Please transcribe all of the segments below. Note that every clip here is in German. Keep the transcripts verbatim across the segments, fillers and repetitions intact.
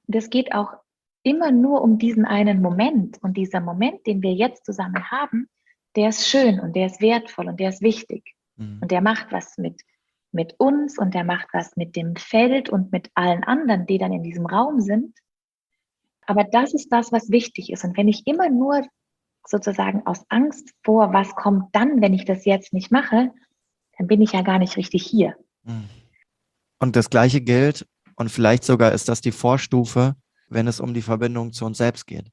das geht auch immer nur um diesen einen Moment. Und dieser Moment, den wir jetzt zusammen haben, der ist schön und der ist wertvoll und der ist wichtig. Mhm. Und der macht was mit, mit uns und der macht was mit dem Feld und mit allen anderen, die dann in diesem Raum sind. Aber das ist das, was wichtig ist. Und wenn ich immer nur sozusagen aus Angst vor, was kommt dann, wenn ich das jetzt nicht mache, dann bin ich ja gar nicht richtig hier. Und das Gleiche gilt, und vielleicht sogar ist das die Vorstufe, wenn es um die Verbindung zu uns selbst geht.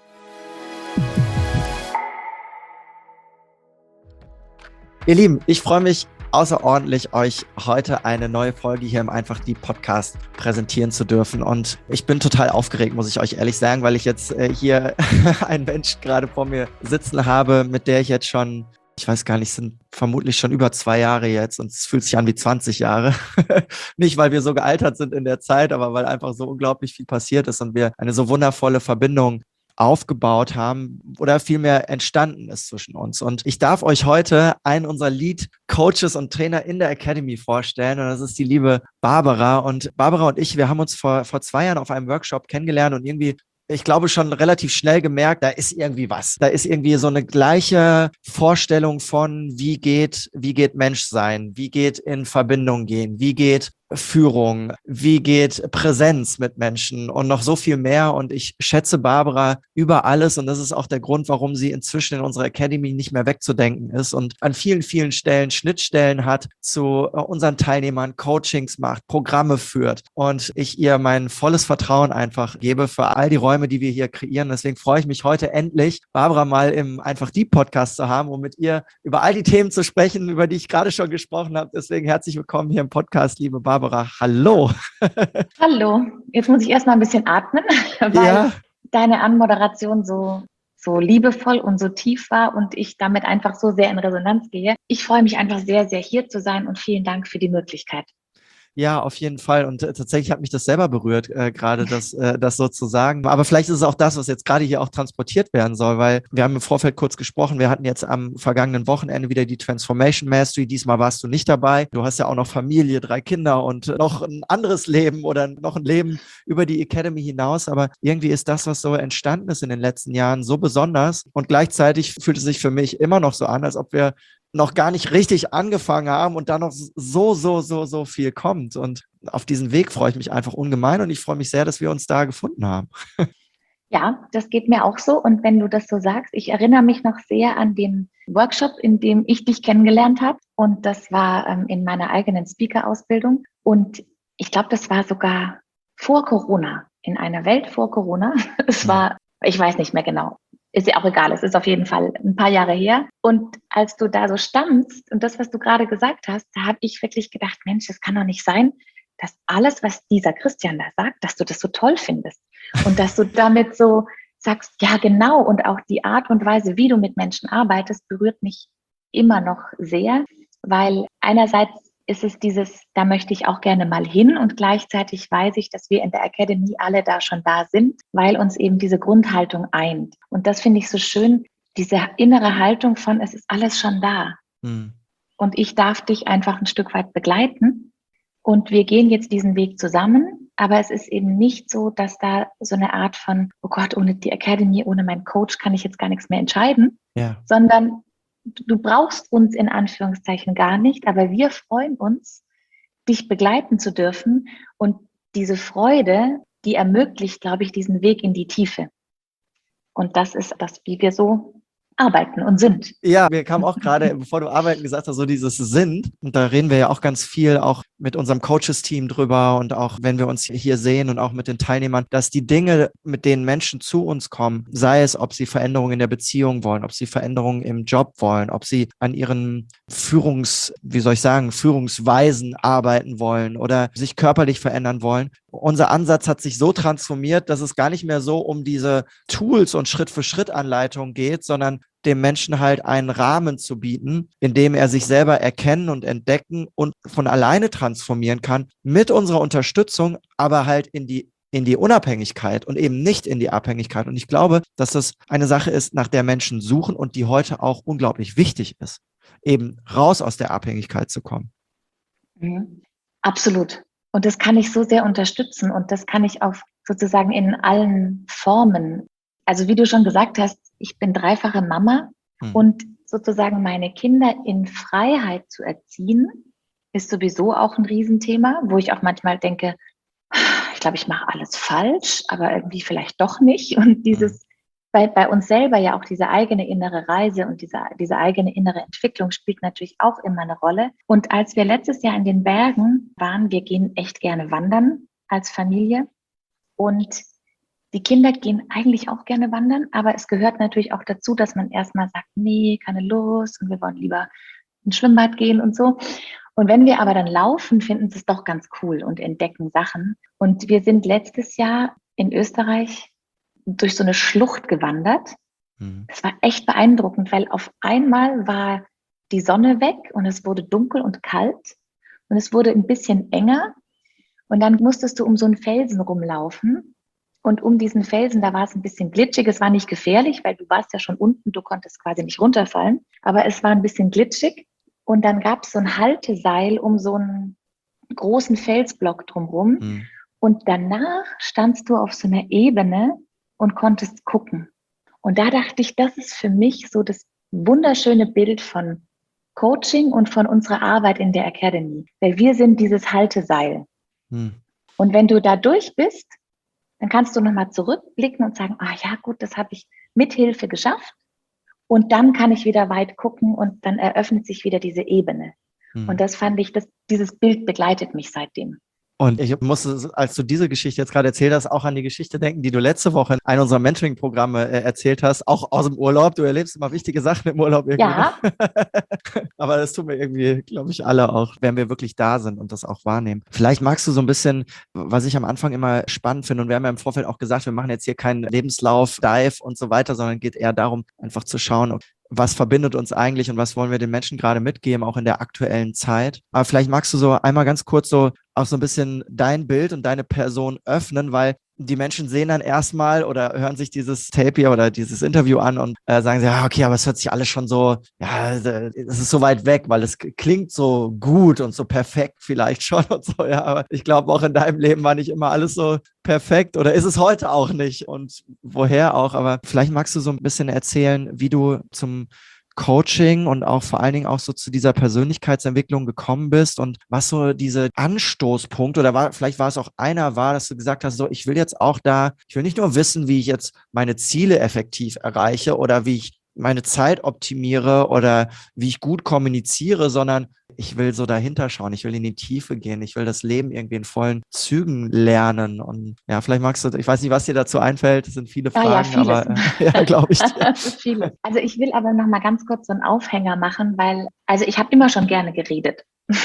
Ihr Lieben, ich freue mich außerordentlich, euch heute eine neue Folge hier im Einfach die Podcast präsentieren zu dürfen. Und ich bin total aufgeregt, muss ich euch ehrlich sagen, weil ich jetzt äh, hier einen Mensch gerade vor mir sitzen habe, mit der ich jetzt schon, ich weiß gar nicht, es sind vermutlich schon über zwei Jahre jetzt und es fühlt sich an wie zwanzig Jahre. Nicht, weil wir so gealtert sind in der Zeit, aber weil einfach so unglaublich viel passiert ist und wir eine so wundervolle Verbindung aufgebaut haben oder vielmehr entstanden ist zwischen uns. Und ich darf euch heute einen unserer Lead-Coaches und Trainer in der Academy vorstellen und das ist die liebe Barbara. Und Barbara und ich, wir haben uns vor, vor zwei Jahren auf einem Workshop kennengelernt und irgendwie, ich glaube, schon relativ schnell gemerkt, da ist irgendwie was. Da ist irgendwie so eine gleiche Vorstellung von, wie geht, wie geht Menschsein, wie geht in Verbindung gehen, wie geht Führung, wie geht Präsenz mit Menschen und noch so viel mehr. Und ich schätze Barbara über alles und das ist auch der Grund, warum sie inzwischen in unserer Academy nicht mehr wegzudenken ist und an vielen, vielen Stellen Schnittstellen hat zu unseren Teilnehmern, Coachings macht, Programme führt und ich ihr mein volles Vertrauen einfach gebe für all die Räume, die wir hier kreieren. Deswegen freue ich mich heute endlich, Barbara mal im Einfach die Podcast zu haben, um mit ihr über all die Themen zu sprechen, über die ich gerade schon gesprochen habe. Deswegen herzlich willkommen hier im Podcast, liebe Barbara. Barbara, hallo. Hallo. Jetzt muss ich erstmal ein bisschen atmen, weil ja. deine Anmoderation so, so liebevoll und so tief war und ich damit einfach so sehr in Resonanz gehe. Ich freue mich einfach sehr, sehr hier zu sein und vielen Dank für die Möglichkeit. Ja, auf jeden Fall. Und äh, tatsächlich hat mich das selber berührt, äh, gerade das, äh, das sozusagen. Aber vielleicht ist es auch das, was jetzt gerade hier auch transportiert werden soll, weil wir haben im Vorfeld kurz gesprochen. Wir hatten jetzt am vergangenen Wochenende wieder die Transformation Mastery. Diesmal warst du nicht dabei. Du hast ja auch noch Familie, drei Kinder und noch ein anderes Leben oder noch ein Leben über die Academy hinaus. Aber irgendwie ist das, was so entstanden ist in den letzten Jahren, so besonders. Und gleichzeitig fühlt es sich für mich immer noch so an, als ob wir noch gar nicht richtig angefangen haben und da noch so, so, so, so viel kommt. Und auf diesen Weg freue ich mich einfach ungemein und ich freue mich sehr, dass wir uns da gefunden haben. Ja, das geht mir auch so. Und wenn du das so sagst, ich erinnere mich noch sehr an den Workshop, in dem ich dich kennengelernt habe. Und das war ähm, in meiner eigenen Speaker-Ausbildung. Und ich glaube, das war sogar vor Corona, in einer Welt vor Corona. Es war, ich weiß nicht mehr genau. Ist ja auch egal, es ist auf jeden Fall ein paar Jahre her. Und als du da so standst und das, was du gerade gesagt hast, da habe ich wirklich gedacht, Mensch, das kann doch nicht sein, dass alles, was dieser Christian da sagt, dass du das so toll findest. Und dass du damit so sagst, ja genau, und auch die Art und Weise, wie du mit Menschen arbeitest, berührt mich immer noch sehr, weil einerseits ist es dieses, da möchte ich auch gerne mal hin und gleichzeitig weiß ich, dass wir in der Academy alle da schon da sind, weil uns eben diese Grundhaltung eint. Und das finde ich so schön, diese innere Haltung von, es ist alles schon da. Hm. Und ich darf dich einfach ein Stück weit begleiten und wir gehen jetzt diesen Weg zusammen, aber es ist eben nicht so, dass da so eine Art von, oh Gott, ohne die Academy, ohne meinen Coach kann ich jetzt gar nichts mehr entscheiden, ja. Sondern du brauchst uns in Anführungszeichen gar nicht, aber wir freuen uns, dich begleiten zu dürfen. Und diese Freude, die ermöglicht, glaube ich, diesen Weg in die Tiefe. Und das ist das, wie wir so arbeiten und sind. Ja, mir kam auch gerade, bevor du arbeiten gesagt hast, so dieses Sind. Und da reden wir ja auch ganz viel auch mit unserem Coaches-Team drüber und auch wenn wir uns hier sehen und auch mit den Teilnehmern, dass die Dinge, mit denen Menschen zu uns kommen, sei es, ob sie Veränderungen in der Beziehung wollen, ob sie Veränderungen im Job wollen, ob sie an ihren Führungs, wie soll ich sagen, Führungsweisen arbeiten wollen oder sich körperlich verändern wollen. Unser Ansatz hat sich so transformiert, dass es gar nicht mehr so um diese Tools und Schritt-für-Schritt-Anleitungen geht, sondern dem Menschen halt einen Rahmen zu bieten, in dem er sich selber erkennen und entdecken und von alleine transformieren kann, mit unserer Unterstützung, aber halt in die in die Unabhängigkeit und eben nicht in die Abhängigkeit. Und ich glaube, dass das eine Sache ist, nach der Menschen suchen und die heute auch unglaublich wichtig ist, eben raus aus der Abhängigkeit zu kommen. Mhm. Absolut. Und das kann ich so sehr unterstützen und das kann ich auf sozusagen in allen Formen. Also wie du schon gesagt hast, ich bin dreifache Mama mhm. und sozusagen meine Kinder in Freiheit zu erziehen, ist sowieso auch ein Riesenthema, wo ich auch manchmal denke, ich glaube, ich mache alles falsch, aber irgendwie vielleicht doch nicht. Und dieses, bei, bei uns selber ja auch diese eigene innere Reise und diese, diese eigene innere Entwicklung spielt natürlich auch immer eine Rolle. Und als wir letztes Jahr in den Bergen waren, wir gehen echt gerne wandern als Familie. Und die Kinder gehen eigentlich auch gerne wandern, aber es gehört natürlich auch dazu, dass man erstmal sagt, nee, keine Lust und wir wollen lieber ins Schwimmbad gehen und so. Und wenn wir aber dann laufen, finden sie es doch ganz cool und entdecken Sachen. Und wir sind letztes Jahr in Österreich durch so eine Schlucht gewandert. Mhm. Das war echt beeindruckend, weil auf einmal war die Sonne weg und es wurde dunkel und kalt und es wurde ein bisschen enger. Und dann musstest du um so einen Felsen rumlaufen. Und um diesen Felsen, da war es ein bisschen glitschig. Es war nicht gefährlich, weil du warst ja schon unten, du konntest quasi nicht runterfallen. Aber es war ein bisschen glitschig. Und dann gab es so ein Halteseil um so einen großen Felsblock drumherum. Mhm. Und danach standst du auf so einer Ebene und konntest gucken. Und da dachte ich, das ist für mich so das wunderschöne Bild von Coaching und von unserer Arbeit in der Academy. Weil wir sind dieses Halteseil. Mhm. Und wenn du da durch bist, dann kannst du nochmal zurückblicken und sagen, ah ja gut, das habe ich mit Hilfe geschafft. Und dann kann ich wieder weit gucken und dann eröffnet sich wieder diese Ebene. Hm. Und das fand ich, das, dieses Bild begleitet mich seitdem. Und ich musste, als du diese Geschichte jetzt gerade erzählt hast, auch an die Geschichte denken, die du letzte Woche in einem unserer Mentoring-Programme äh, erzählt hast, auch aus dem Urlaub. Du erlebst immer wichtige Sachen im Urlaub irgendwie. Ja. Aber das tun wir irgendwie, glaube ich, alle auch, wenn wir wirklich da sind und das auch wahrnehmen. Vielleicht magst du so ein bisschen, was ich am Anfang immer spannend finde, und wir haben ja im Vorfeld auch gesagt, wir machen jetzt hier keinen Lebenslauf-Dive und so weiter, sondern geht eher darum, einfach zu schauen, was verbindet uns eigentlich und was wollen wir den Menschen gerade mitgeben, auch in der aktuellen Zeit. Aber vielleicht magst du so einmal ganz kurz so auch so ein bisschen dein Bild und deine Person öffnen, weil die Menschen sehen dann erstmal oder hören sich dieses Tape hier oder dieses Interview an und äh, sagen sie, ja, okay, aber es hört sich alles schon so, ja, es ist so weit weg, weil es klingt so gut und so perfekt vielleicht schon und so, ja, aber ich glaube auch in deinem Leben war nicht immer alles so perfekt oder ist es heute auch nicht und woher auch, aber vielleicht magst du so ein bisschen erzählen, wie du zum Coaching und auch vor allen Dingen auch so zu dieser Persönlichkeitsentwicklung gekommen bist und was so diese Anstoßpunkt oder war, vielleicht war es auch einer war, dass du gesagt hast, so, ich will jetzt auch da, ich will nicht nur wissen, wie ich jetzt meine Ziele effektiv erreiche oder wie ich meine Zeit optimiere oder wie ich gut kommuniziere, sondern ich will so dahinter schauen, ich will in die Tiefe gehen, ich will das Leben irgendwie in vollen Zügen lernen und ja, vielleicht magst du, ich weiß nicht, was dir dazu einfällt, es sind viele Fragen, ah, ja, aber äh, ja, glaube ich dir. Viele. Also ich will aber noch mal ganz kurz so einen Aufhänger machen, weil, also ich habe immer schon gerne geredet.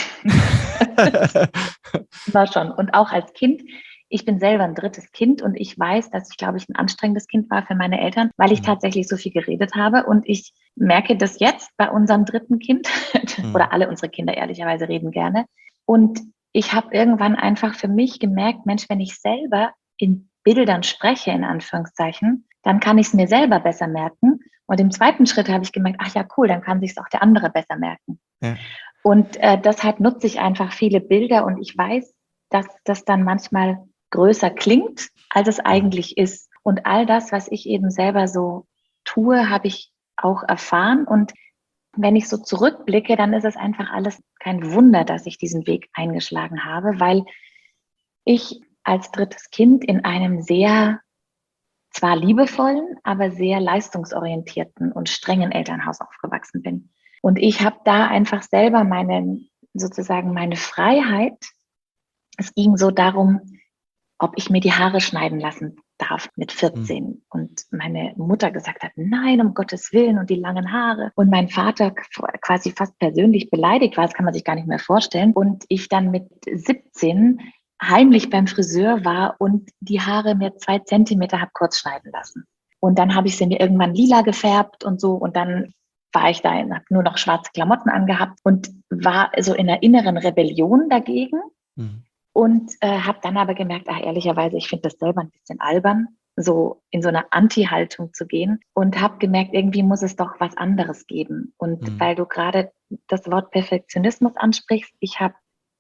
Immer schon und auch als Kind. Ich bin selber ein drittes Kind und ich weiß, dass ich, glaube ich, ein anstrengendes Kind war für meine Eltern, weil ich mhm. tatsächlich so viel geredet habe. Und ich merke das jetzt bei unserem dritten Kind mhm. oder alle unsere Kinder ehrlicherweise reden gerne. Und ich habe irgendwann einfach für mich gemerkt, Mensch, wenn ich selber in Bildern spreche, in Anführungszeichen, dann kann ich es mir selber besser merken. Und im zweiten Schritt habe ich gemerkt, ach ja, cool, dann kann sich es auch der andere besser merken. Ja. Und äh, deshalb nutze ich einfach viele Bilder und ich weiß, dass das dann manchmal größer klingt, als es eigentlich ist. Und all das, was ich eben selber so tue, habe ich auch erfahren. Und wenn ich so zurückblicke, dann ist es einfach alles kein Wunder, dass ich diesen Weg eingeschlagen habe, weil ich als drittes Kind in einem sehr, zwar liebevollen, aber sehr leistungsorientierten und strengen Elternhaus aufgewachsen bin. Und ich habe da einfach selber meine, sozusagen meine Freiheit. Es ging so darum, ob ich mir die Haare schneiden lassen darf mit vierzehn. Mhm. Und meine Mutter gesagt hat, nein, um Gottes Willen und die langen Haare. Und mein Vater quasi fast persönlich beleidigt war, das kann man sich gar nicht mehr vorstellen. Und ich dann mit siebzehn heimlich beim Friseur war und die Haare mir zwei Zentimeter habe kurz schneiden lassen. Und dann habe ich sie mir irgendwann lila gefärbt und so. Und dann war ich da, habe nur noch schwarze Klamotten angehabt und war so in einer inneren Rebellion dagegen. Mhm. Und äh, habe dann aber gemerkt, ach, ehrlicherweise, ich finde das selber ein bisschen albern, so in so eine Anti-Haltung zu gehen. Und habe gemerkt, irgendwie muss es doch was anderes geben. Und mhm. weil du gerade das Wort Perfektionismus ansprichst, ich habe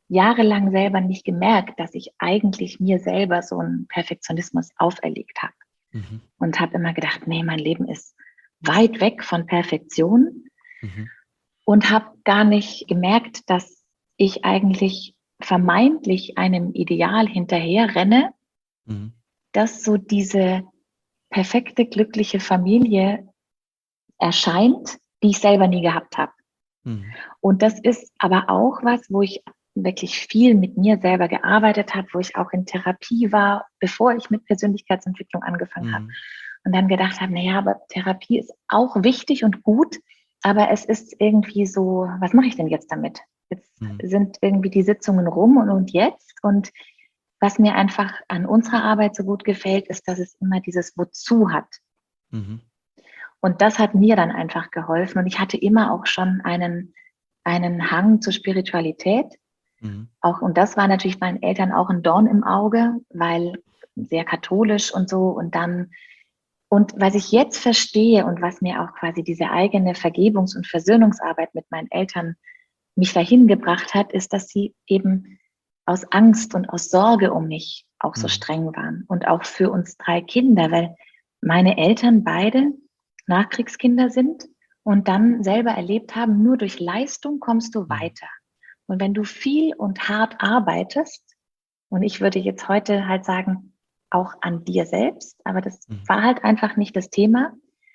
jahrelang selber nicht gemerkt, dass ich eigentlich mir selber so einen Perfektionismus auferlegt habe. Mhm. Und habe immer gedacht, nee, mein Leben ist weit weg von Perfektion. Mhm. Und habe gar nicht gemerkt, dass ich eigentlich vermeintlich einem Ideal hinterher renne, Mhm. dass so diese perfekte, glückliche Familie erscheint, die ich selber nie gehabt habe. Mhm. Und das ist aber auch was, wo ich wirklich viel mit mir selber gearbeitet habe, wo ich auch in Therapie war, bevor ich mit Persönlichkeitsentwicklung angefangen habe. Mhm. Und dann gedacht habe, naja, aber Therapie ist auch wichtig und gut, aber es ist irgendwie so, was mache ich denn jetzt damit? Jetzt Mhm. sind irgendwie die Sitzungen rum und, und jetzt. Und was mir einfach an unserer Arbeit so gut gefällt, ist, dass es immer dieses Wozu hat. Mhm. Und das hat mir dann einfach geholfen. Und ich hatte immer auch schon einen, einen Hang zur Spiritualität. Mhm. Auch, und das war natürlich meinen Eltern auch ein Dorn im Auge, weil sehr katholisch und so. Und dann, und was ich jetzt verstehe und was mir auch quasi diese eigene Vergebungs- und Versöhnungsarbeit mit meinen Eltern mich dahin gebracht hat, ist, dass sie eben aus Angst und aus Sorge um mich auch so Mhm. streng waren. Und auch für uns drei Kinder, weil meine Eltern beide Nachkriegskinder sind und dann selber erlebt haben, nur durch Leistung kommst du Mhm. weiter. Und wenn du viel und hart arbeitest, und ich würde jetzt heute halt sagen, auch an dir selbst, aber das Mhm. war halt einfach nicht das Thema,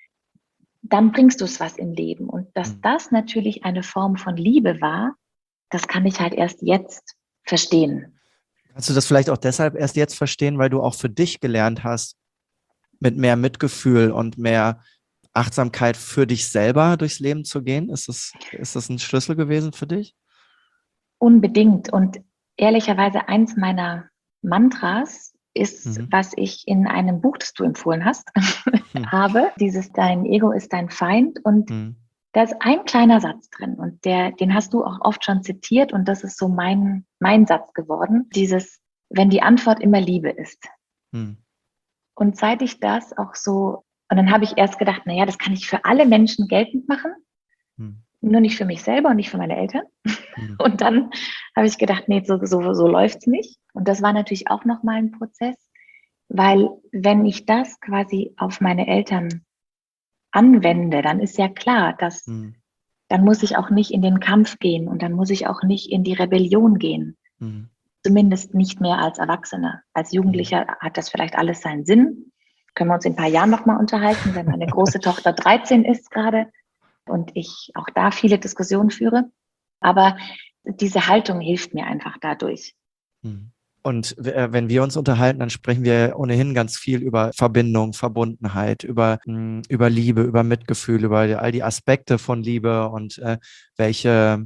dann bringst du es was im Leben. Und dass Mhm. das natürlich eine Form von Liebe war, das kann ich halt erst jetzt verstehen. Kannst du das vielleicht auch deshalb erst jetzt verstehen, weil du auch für dich gelernt hast, mit mehr Mitgefühl und mehr Achtsamkeit für dich selber durchs Leben zu gehen? Ist das, ist das ein Schlüssel gewesen für dich? Unbedingt. Und ehrlicherweise eins meiner Mantras ist, Mhm. was ich in einem Buch, das du empfohlen hast, Mhm. habe. Dieses Dein Ego ist dein Feind. Und Mhm. da ist ein kleiner Satz drin und der, den hast du auch oft schon zitiert und das ist so mein, mein Satz geworden. Dieses, wenn die Antwort immer Liebe ist. Mhm. Und seit ich das auch so, und dann habe ich erst gedacht, naja, das kann ich für alle Menschen geltend machen, Mhm. nur nicht für mich selber und nicht für meine Eltern. Mhm. Und dann habe ich gedacht, nee, so, so, so läuft's nicht. Und das war natürlich auch nochmal ein Prozess, weil wenn ich das quasi auf meine Eltern anwende, dann ist ja klar, dass Mhm. dann muss ich auch nicht in den Kampf gehen und dann muss ich auch nicht in die Rebellion gehen. Mhm. Zumindest nicht mehr als Erwachsener. Als Jugendlicher hat das vielleicht alles seinen Sinn. Können wir uns in ein paar Jahren nochmal unterhalten, wenn meine große Tochter dreizehn ist gerade und ich auch da viele Diskussionen führe. Aber diese Haltung hilft mir einfach dadurch. Mhm. Und äh, wenn wir uns unterhalten, dann sprechen wir ohnehin ganz viel über Verbindung, Verbundenheit, über, mh, über Liebe, über Mitgefühl, über all die Aspekte von Liebe und äh, welche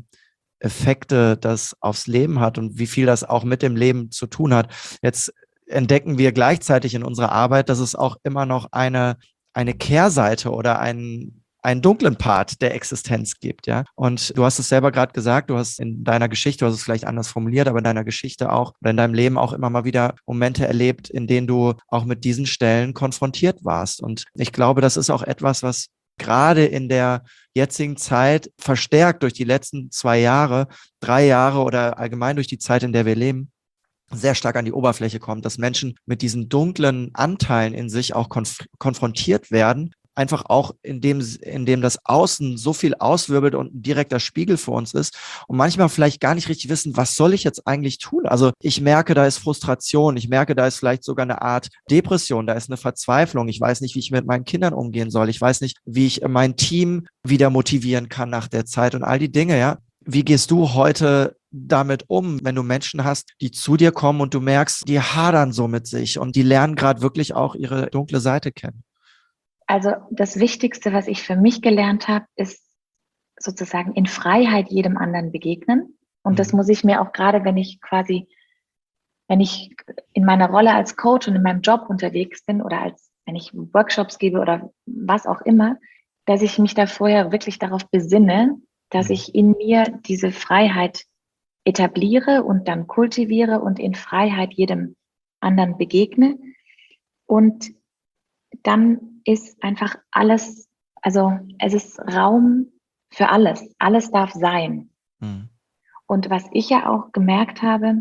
Effekte das aufs Leben hat und wie viel das auch mit dem Leben zu tun hat. Jetzt entdecken wir gleichzeitig in unserer Arbeit, dass es auch immer noch eine, eine Kehrseite oder einen, einen dunklen Part der Existenz gibt, ja. Und du hast es selber gerade gesagt, du hast in deiner Geschichte, du hast es vielleicht anders formuliert, aber in deiner Geschichte auch oder in deinem Leben auch immer mal wieder Momente erlebt, in denen du auch mit diesen Stellen konfrontiert warst. Und ich glaube, das ist auch etwas, was gerade in der jetzigen Zeit verstärkt durch die letzten zwei Jahre, drei Jahre oder allgemein durch die Zeit, in der wir leben, sehr stark an die Oberfläche kommt, dass Menschen mit diesen dunklen Anteilen in sich auch konf konfrontiert werden, einfach auch indem, indem das Außen so viel auswirbelt und ein direkter Spiegel für uns ist und manchmal vielleicht gar nicht richtig wissen, was soll ich jetzt eigentlich tun? Also ich merke, da ist Frustration, ich merke, da ist vielleicht sogar eine Art Depression, da ist eine Verzweiflung, ich weiß nicht, wie ich mit meinen Kindern umgehen soll, ich weiß nicht, wie ich mein Team wieder motivieren kann nach der Zeit und all die Dinge, ja. Wie gehst du heute damit um, wenn du Menschen hast, die zu dir kommen und du merkst, die hadern so mit sich und die lernen gerade wirklich auch ihre dunkle Seite kennen? Also das Wichtigste, was ich für mich gelernt habe, ist sozusagen in Freiheit jedem anderen begegnen. Und das Mhm. muss ich mir auch gerade, wenn ich quasi, wenn ich in meiner Rolle als Coach und in meinem Job unterwegs bin oder als, wenn ich Workshops gebe oder was auch immer, dass ich mich da vorher wirklich darauf besinne, dass Mhm. ich in mir diese Freiheit etabliere und dann kultiviere und in Freiheit jedem anderen begegne. Und dann ist einfach alles, also es ist Raum für alles. Alles darf sein. Mhm. Und was ich ja auch gemerkt habe,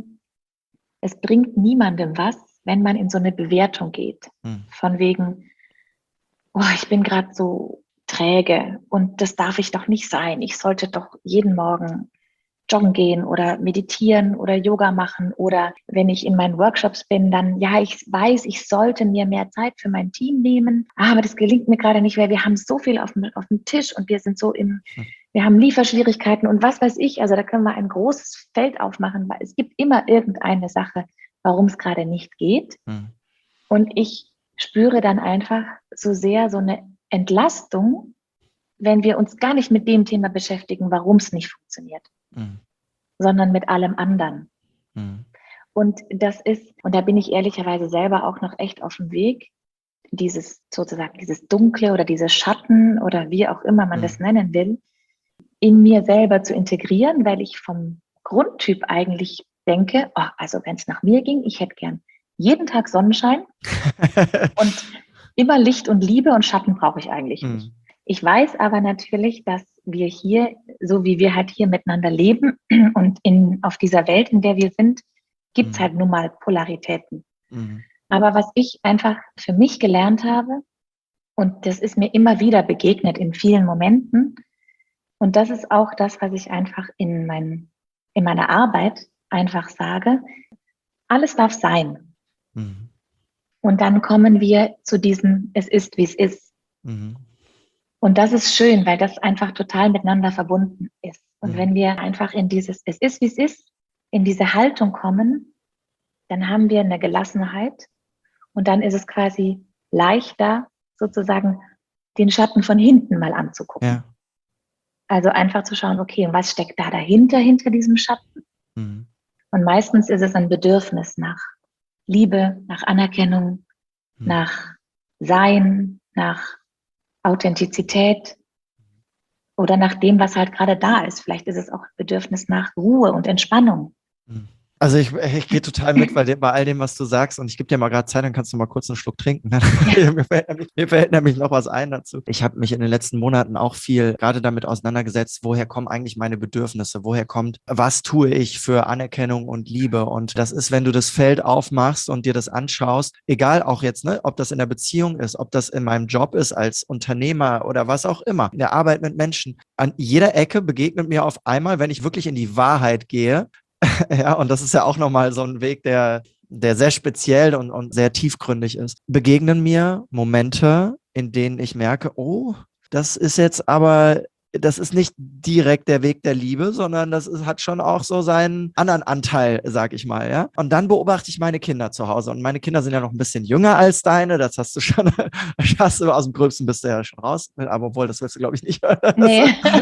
es bringt niemandem was, wenn man in so eine Bewertung geht. Mhm. Von wegen, oh, ich bin gerade so träge und das darf ich doch nicht sein. Ich sollte doch jeden Morgen joggen gehen oder meditieren oder Yoga machen oder wenn ich in meinen Workshops bin, dann, ja, ich weiß, ich sollte mir mehr Zeit für mein Team nehmen, aber das gelingt mir gerade nicht, weil wir haben so viel auf dem, auf dem Tisch und wir sind so im, wir haben Lieferschwierigkeiten und was weiß ich, also da können wir ein großes Feld aufmachen, weil es gibt immer irgendeine Sache, warum es gerade nicht geht. Mhm. Und ich spüre dann einfach so sehr so eine Entlastung, wenn wir uns gar nicht mit dem Thema beschäftigen, warum es nicht funktioniert. Mhm. Sondern mit allem anderen. Mhm. Und das ist, und da bin ich ehrlicherweise selber auch noch echt auf dem Weg, dieses sozusagen, dieses Dunkle oder diese Schatten oder wie auch immer man mhm. das nennen will, in mir selber zu integrieren, weil ich vom Grundtyp eigentlich denke, oh, also wenn es nach mir ging, ich hätte gern jeden Tag Sonnenschein und immer Licht und Liebe und Schatten brauche ich eigentlich mhm. nicht. Ich weiß aber natürlich, dass wir hier, so wie wir halt hier miteinander leben und in, auf dieser Welt, in der wir sind, gibt es mhm. halt nun mal Polaritäten. Mhm. Aber was ich einfach für mich gelernt habe, und das ist mir immer wieder begegnet in vielen Momenten, und das ist auch das, was ich einfach in, mein, in meiner Arbeit einfach sage, alles darf sein. Mhm. Und dann kommen wir zu diesem, es ist, wie es ist. Mhm. Und das ist schön, weil das einfach total miteinander verbunden ist. Und mhm. wenn wir einfach in dieses, es ist, wie es ist, in diese Haltung kommen, dann haben wir eine Gelassenheit und dann ist es quasi leichter, sozusagen den Schatten von hinten mal anzugucken. Ja. Also einfach zu schauen, okay, was steckt da dahinter, hinter diesem Schatten? Mhm. Und meistens ist es ein Bedürfnis nach Liebe, nach Anerkennung, mhm. nach Sein, nach Authentizität oder nach dem, was halt gerade da ist. Vielleicht ist es auch ein Bedürfnis nach Ruhe und Entspannung. Also ich, ich gehe total mit bei, dem, bei all dem, was du sagst und ich gebe dir mal gerade Zeit, dann kannst du mal kurz einen Schluck trinken. mir, fällt nämlich, mir fällt nämlich noch was ein dazu. Ich habe mich in den letzten Monaten auch viel gerade damit auseinandergesetzt, woher kommen eigentlich meine Bedürfnisse, woher kommt, was tue ich für Anerkennung und Liebe und das ist, wenn du das Feld aufmachst und dir das anschaust, egal auch jetzt, ne, ob das in der Beziehung ist, ob das in meinem Job ist als Unternehmer oder was auch immer, in der Arbeit mit Menschen, an jeder Ecke begegnet mir auf einmal, wenn ich wirklich in die Wahrheit gehe, ja, und das ist ja auch nochmal so ein Weg, der, der sehr speziell und, und sehr tiefgründig ist. Begegnen mir Momente, in denen ich merke, oh, das ist jetzt aber, das ist nicht direkt der Weg der Liebe, sondern das ist, hat schon auch so seinen anderen Anteil, sag ich mal, ja. Und dann beobachte ich meine Kinder zu Hause und meine Kinder sind ja noch ein bisschen jünger als deine, das hast du schon, das hast du aus dem Gröbsten bist du ja schon raus, aber obwohl, das willst du glaube ich nicht. Nee.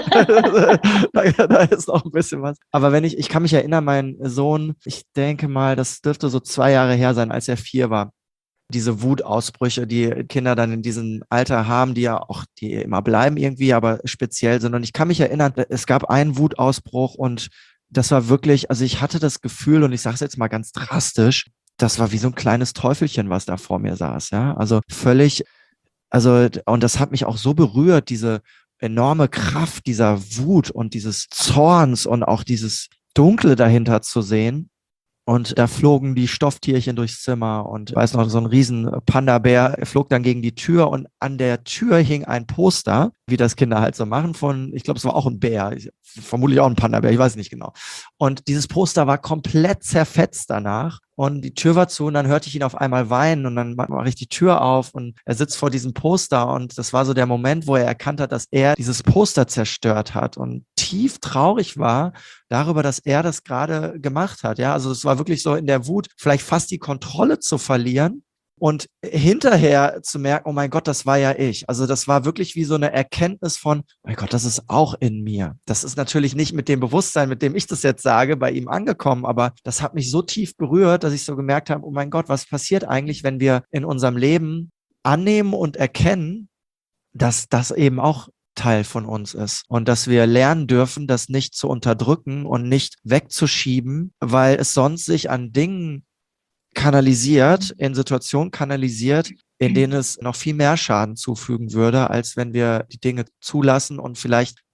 da, da ist noch ein bisschen was. Aber wenn ich, ich kann mich erinnern, mein Sohn, ich denke mal, das dürfte so zwei Jahre her sein, als er vier war. Diese Wutausbrüche, die Kinder dann in diesem Alter haben, die ja auch, die immer bleiben irgendwie, aber speziell sind. Und ich kann mich erinnern, es gab einen Wutausbruch und das war wirklich, also ich hatte das Gefühl, und ich sage es jetzt mal ganz drastisch, das war wie so ein kleines Teufelchen, was da vor mir saß, ja. Also völlig, also, und das hat mich auch so berührt, diese enorme Kraft dieser Wut und dieses Zorns und auch dieses Dunkle dahinter zu sehen. Und da flogen die Stofftierchen durchs Zimmer und ich weiß noch, so ein riesen Panda-Bär flog dann gegen die Tür und an der Tür hing ein Poster, wie das Kinder halt so machen, von, ich glaube, es war auch ein Bär, vermutlich auch ein Panda-Bär, ich weiß nicht genau. Und dieses Poster war komplett zerfetzt danach und die Tür war zu und dann hörte ich ihn auf einmal weinen und dann mache ich die Tür auf und er sitzt vor diesem Poster und das war so der Moment, wo er erkannt hat, dass er dieses Poster zerstört hat und tief traurig war darüber, dass er das gerade gemacht hat. Ja, also es war wirklich so in der Wut, vielleicht fast die Kontrolle zu verlieren und hinterher zu merken, oh mein Gott, das war ja ich. Also das war wirklich wie so eine Erkenntnis von, oh mein Gott, das ist auch in mir. Das ist natürlich nicht mit dem Bewusstsein, mit dem ich das jetzt sage, bei ihm angekommen, aber das hat mich so tief berührt, dass ich so gemerkt habe, oh mein Gott, was passiert eigentlich, wenn wir in unserem Leben annehmen und erkennen, dass das eben auch Teil von uns ist und dass wir lernen dürfen, das nicht zu unterdrücken und nicht wegzuschieben, weil es sonst sich an Dingen kanalisiert, in Situationen kanalisiert, in denen es noch viel mehr Schaden zufügen würde, als wenn wir die Dinge zulassen und vielleicht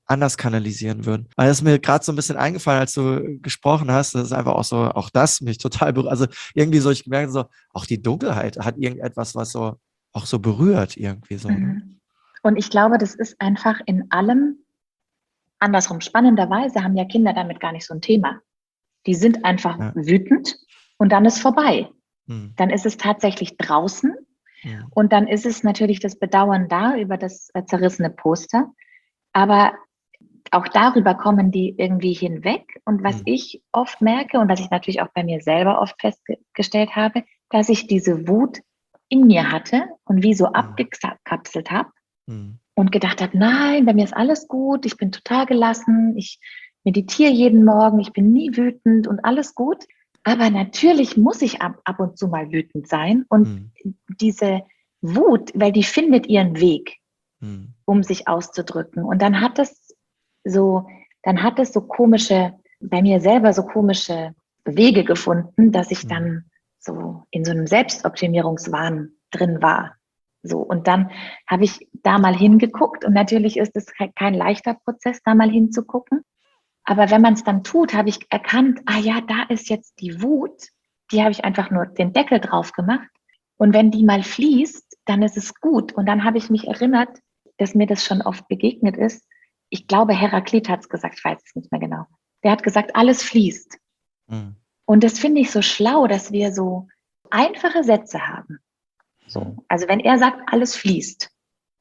anders kanalisieren würden. Weil das ist mir gerade so ein bisschen eingefallen, als du gesprochen hast, das ist einfach auch so, auch das mich total berührt. Also irgendwie so, ich gemerkt so, auch die Dunkelheit hat irgendetwas, was so auch so berührt irgendwie so. Ne? Mhm. Und ich glaube, das ist einfach in allem andersrum. Spannenderweise haben ja Kinder damit gar nicht so ein Thema. Die sind einfach Ja. wütend und dann ist vorbei. Hm. Dann ist es tatsächlich draußen Hm. und dann ist es natürlich das Bedauern da über das äh, zerrissene Poster. Aber auch darüber kommen die irgendwie hinweg. Und was Hm. ich oft merke und was ich natürlich auch bei mir selber oft festgestellt habe, dass ich diese Wut in mir hatte und wie so Hm. abgekapselt habe Hm. und gedacht habe, nein, bei mir ist alles gut, ich bin total gelassen, ich meditiere jeden Morgen, ich bin nie wütend und alles gut. Aber natürlich muss ich ab, ab und zu mal wütend sein. Und Hm. diese Wut, weil die findet ihren Weg, Hm. um sich auszudrücken. Und dann hat es so, dann hat es so komische, bei mir selber so komische Wege gefunden, dass ich Hm. dann so in so einem Selbstoptimierungswahn drin war. So, und dann habe ich da mal hingeguckt und natürlich ist es kein leichter Prozess, da mal hinzugucken. Aber wenn man es dann tut, habe ich erkannt, ah ja, da ist jetzt die Wut, die habe ich einfach nur den Deckel drauf gemacht. Und wenn die mal fließt, dann ist es gut. Und dann habe ich mich erinnert, dass mir das schon oft begegnet ist. Ich glaube, Heraklit hat es gesagt, ich weiß es nicht mehr genau. Der hat gesagt, alles fließt. Hm. Und das finde ich so schlau, dass wir so einfache Sätze haben. So, also wenn er sagt, alles fließt,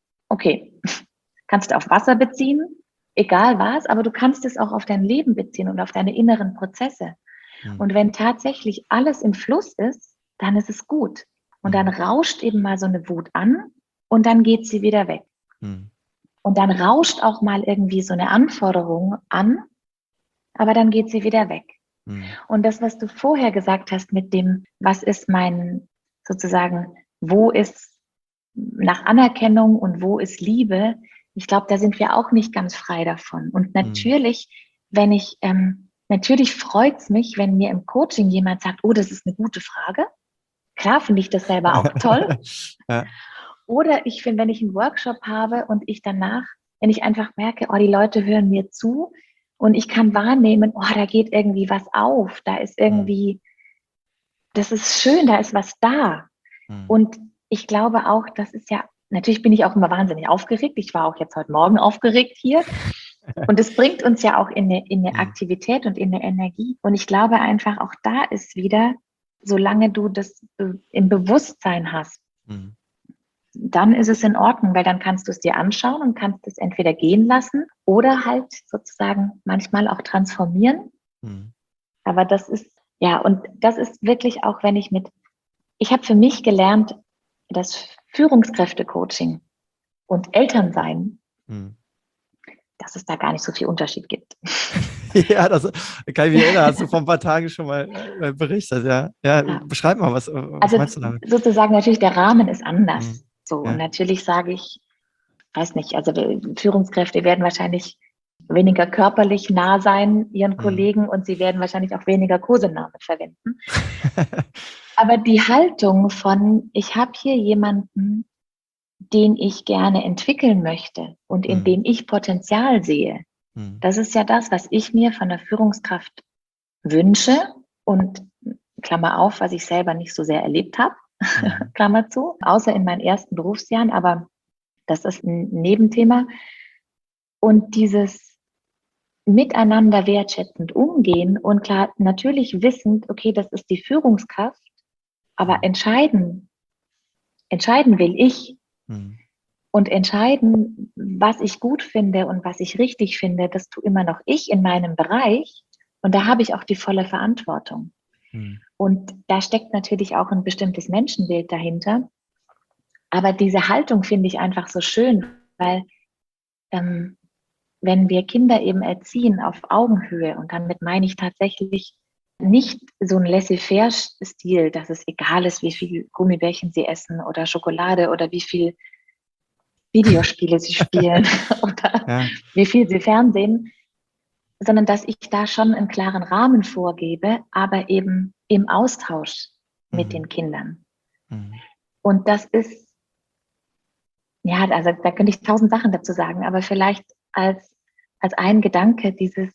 okay, kannst du auf Wasser beziehen, egal was, aber du kannst es auch auf dein Leben beziehen und auf deine inneren Prozesse. Hm. Und wenn tatsächlich alles im Fluss ist, dann ist es gut. Und dann rauscht eben mal so eine Wut an und dann geht sie wieder weg. Hm. Und dann rauscht auch mal irgendwie so eine Anforderung an, aber dann geht sie wieder weg. Hm. Und das, was du vorher gesagt hast mit dem, was ist mein, sozusagen, wo ist nach Anerkennung und wo ist Liebe, ich glaube, da sind wir auch nicht ganz frei davon. Und natürlich, wenn ich, ähm, natürlich freut's mich, wenn mir im Coaching jemand sagt, oh, das ist eine gute Frage. Klar finde ich das selber auch toll. Ja. Oder ich finde, wenn ich einen Workshop habe und ich danach, wenn ich einfach merke, oh, die Leute hören mir zu und ich kann wahrnehmen, oh, da geht irgendwie was auf, da ist irgendwie, das ist schön, da ist was da. Hm. Und ich glaube auch, das ist ja, natürlich bin ich auch immer wahnsinnig aufgeregt. Ich war auch jetzt heute Morgen aufgeregt hier. Und es bringt uns ja auch in eine, in eine Hm. Aktivität und in eine Energie. Und ich glaube einfach, auch da ist wieder, solange du das be- im Bewusstsein hast, Hm. dann ist es in Ordnung, weil dann kannst du es dir anschauen und kannst es entweder gehen lassen oder halt sozusagen manchmal auch transformieren. Hm. Aber das ist, ja, und das ist wirklich auch, wenn ich mit, ich habe für mich gelernt, dass Führungskräfte-Coaching und Elternsein, Hm. dass es da gar nicht so viel Unterschied gibt. Ja, das kann ich mich erinnern, hast du vor ein paar Tagen schon mal äh, berichtet, ja. Ja, Ja. beschreib mal, was, was Also meinst du damit? sozusagen natürlich der Rahmen ist anders. Hm. So, Ja. und natürlich sage ich, weiß nicht, also Führungskräfte werden wahrscheinlich weniger körperlich nah sein ihren Hm. Kollegen und sie werden wahrscheinlich auch weniger Kosenamen verwenden. Aber die Haltung von, ich habe hier jemanden, den ich gerne entwickeln möchte und in Hm. dem ich Potenzial sehe, Hm. das ist ja das, was ich mir von der Führungskraft wünsche und Klammer auf, was ich selber nicht so sehr erlebt habe, Hm. Klammer zu, außer in meinen ersten Berufsjahren, aber das ist ein Nebenthema. Und dieses miteinander wertschätzend umgehen und klar, natürlich wissend, okay, das ist die Führungskraft, aber entscheiden, entscheiden will ich Hm. und entscheiden, was ich gut finde und was ich richtig finde, das tue immer noch ich in meinem Bereich und da habe ich auch die volle Verantwortung. Hm. Und da steckt natürlich auch ein bestimmtes Menschenbild dahinter. Aber diese Haltung finde ich einfach so schön, weil ähm, wenn wir Kinder eben erziehen auf Augenhöhe, und damit meine ich tatsächlich nicht so ein Laissez-faire-Stil, dass es egal ist, wie viel Gummibärchen sie essen oder Schokolade oder wie viel Videospiele sie spielen oder Ja. wie viel sie fernsehen, sondern dass ich da schon einen klaren Rahmen vorgebe, aber eben im Austausch mit Hm. den Kindern. Hm. Und das ist, ja, also da könnte ich tausend Sachen dazu sagen, aber vielleicht als als ein Gedanke dieses,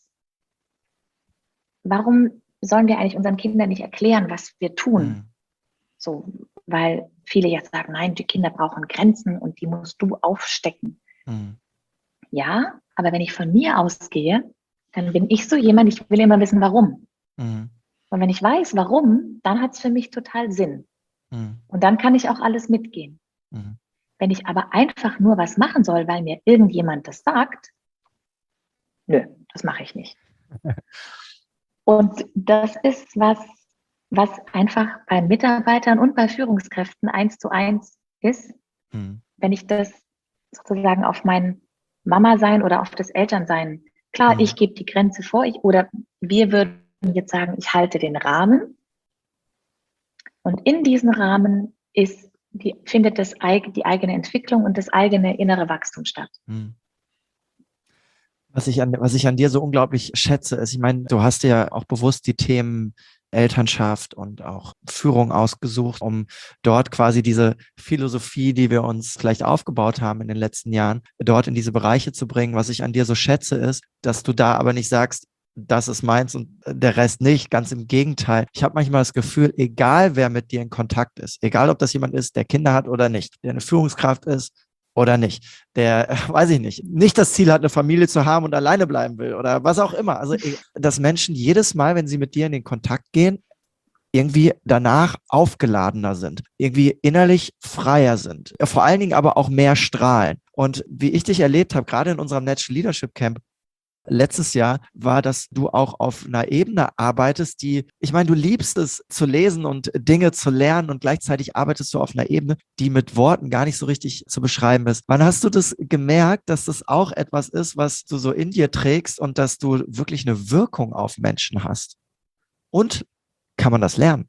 warum sollen wir eigentlich unseren Kindern nicht erklären, was wir tun? Mhm. So, weil viele jetzt sagen, nein, die Kinder brauchen Grenzen und die musst du aufstecken. Mhm. Ja, aber wenn ich von mir ausgehe, dann bin ich so jemand, ich will immer wissen, warum. Mhm. Und wenn ich weiß, warum, dann hat es für mich total Sinn. Mhm. Und dann kann ich auch alles mitgehen. Mhm. Wenn ich aber einfach nur was machen soll, weil mir irgendjemand das sagt, nö, das mache ich nicht. Und das ist was, was einfach bei Mitarbeitern und bei Führungskräften eins zu eins ist. Mhm. Wenn ich das sozusagen auf mein Mama-Sein oder auf das Elternsein, klar, Mhm. ich gebe die Grenze vor, ich, oder wir würden jetzt sagen, ich halte den Rahmen. Und in diesem Rahmen ist die, findet das, die eigene Entwicklung und das eigene innere Wachstum statt. Mhm. Was ich an, was ich an dir so unglaublich schätze, ist, ich meine, du hast ja auch bewusst die Themen Elternschaft und auch Führung ausgesucht, um dort quasi diese Philosophie, die wir uns vielleicht aufgebaut haben in den letzten Jahren, dort in diese Bereiche zu bringen. Was ich an dir so schätze, ist, dass du da aber nicht sagst, das ist meins und der Rest nicht. Ganz im Gegenteil. Ich habe manchmal das Gefühl, egal wer mit dir in Kontakt ist, egal ob das jemand ist, der Kinder hat oder nicht, der eine Führungskraft ist oder nicht, der, weiß ich nicht, nicht das Ziel hat, eine Familie zu haben und alleine bleiben will oder was auch immer. Also, dass Menschen jedes Mal, wenn sie mit dir in den Kontakt gehen, irgendwie danach aufgeladener sind, irgendwie innerlich freier sind, vor allen Dingen aber auch mehr strahlen. Und wie ich dich erlebt habe, gerade in unserem Natural Leadership Camp, letztes Jahr war, dass du auch auf einer Ebene arbeitest, die, ich meine, du liebst es zu lesen und Dinge zu lernen und gleichzeitig arbeitest du auf einer Ebene, die mit Worten gar nicht so richtig zu beschreiben ist. Wann hast du das gemerkt, dass das auch etwas ist, was du so in dir trägst und dass du wirklich eine Wirkung auf Menschen hast? Und kann man das lernen?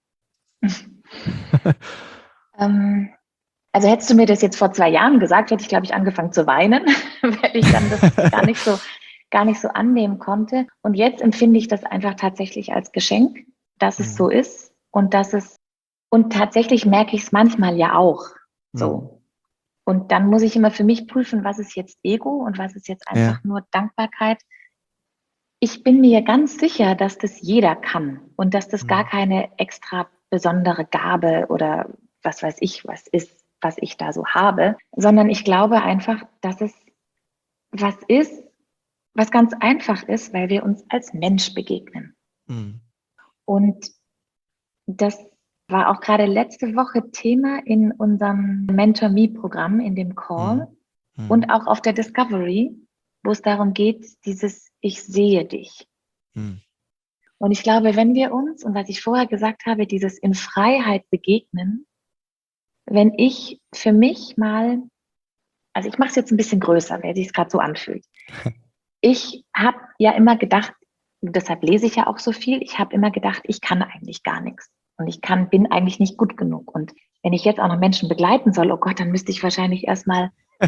ähm, also hättest du mir das jetzt vor zwei Jahren gesagt, hätte ich, glaube ich, angefangen zu weinen, weil ich dann das gar nicht so gar nicht so annehmen konnte. Und jetzt empfinde ich das einfach tatsächlich als Geschenk, dass es Mhm. so ist und dass es, und tatsächlich merke ich es manchmal ja auch so. Mhm. Und dann muss ich immer für mich prüfen, was ist jetzt Ego und was ist jetzt einfach Ja. nur Dankbarkeit. Ich bin mir ganz sicher, dass das jeder kann und dass das Mhm. gar keine extra besondere Gabe oder was weiß ich, was ist, was ich da so habe, sondern ich glaube einfach, dass es was ist, was ganz einfach ist, weil wir uns als Mensch begegnen. Mhm. Und das war auch gerade letzte Woche Thema in unserem Mentor Me Programm, in dem Call Mhm. und auch auf der Discovery, wo es darum geht, dieses Ich sehe dich. Mhm. Und ich glaube, wenn wir uns, und was ich vorher gesagt habe, dieses in Freiheit begegnen, wenn ich für mich mal, also ich mache es jetzt ein bisschen größer, weil sich es gerade so anfühlt. Ich habe ja immer gedacht, deshalb lese ich ja auch so viel, ich habe immer gedacht, ich kann eigentlich gar nichts. Und ich kann, bin eigentlich nicht gut genug. Und wenn ich jetzt auch noch Menschen begleiten soll, oh Gott, dann müsste ich wahrscheinlich erstmal,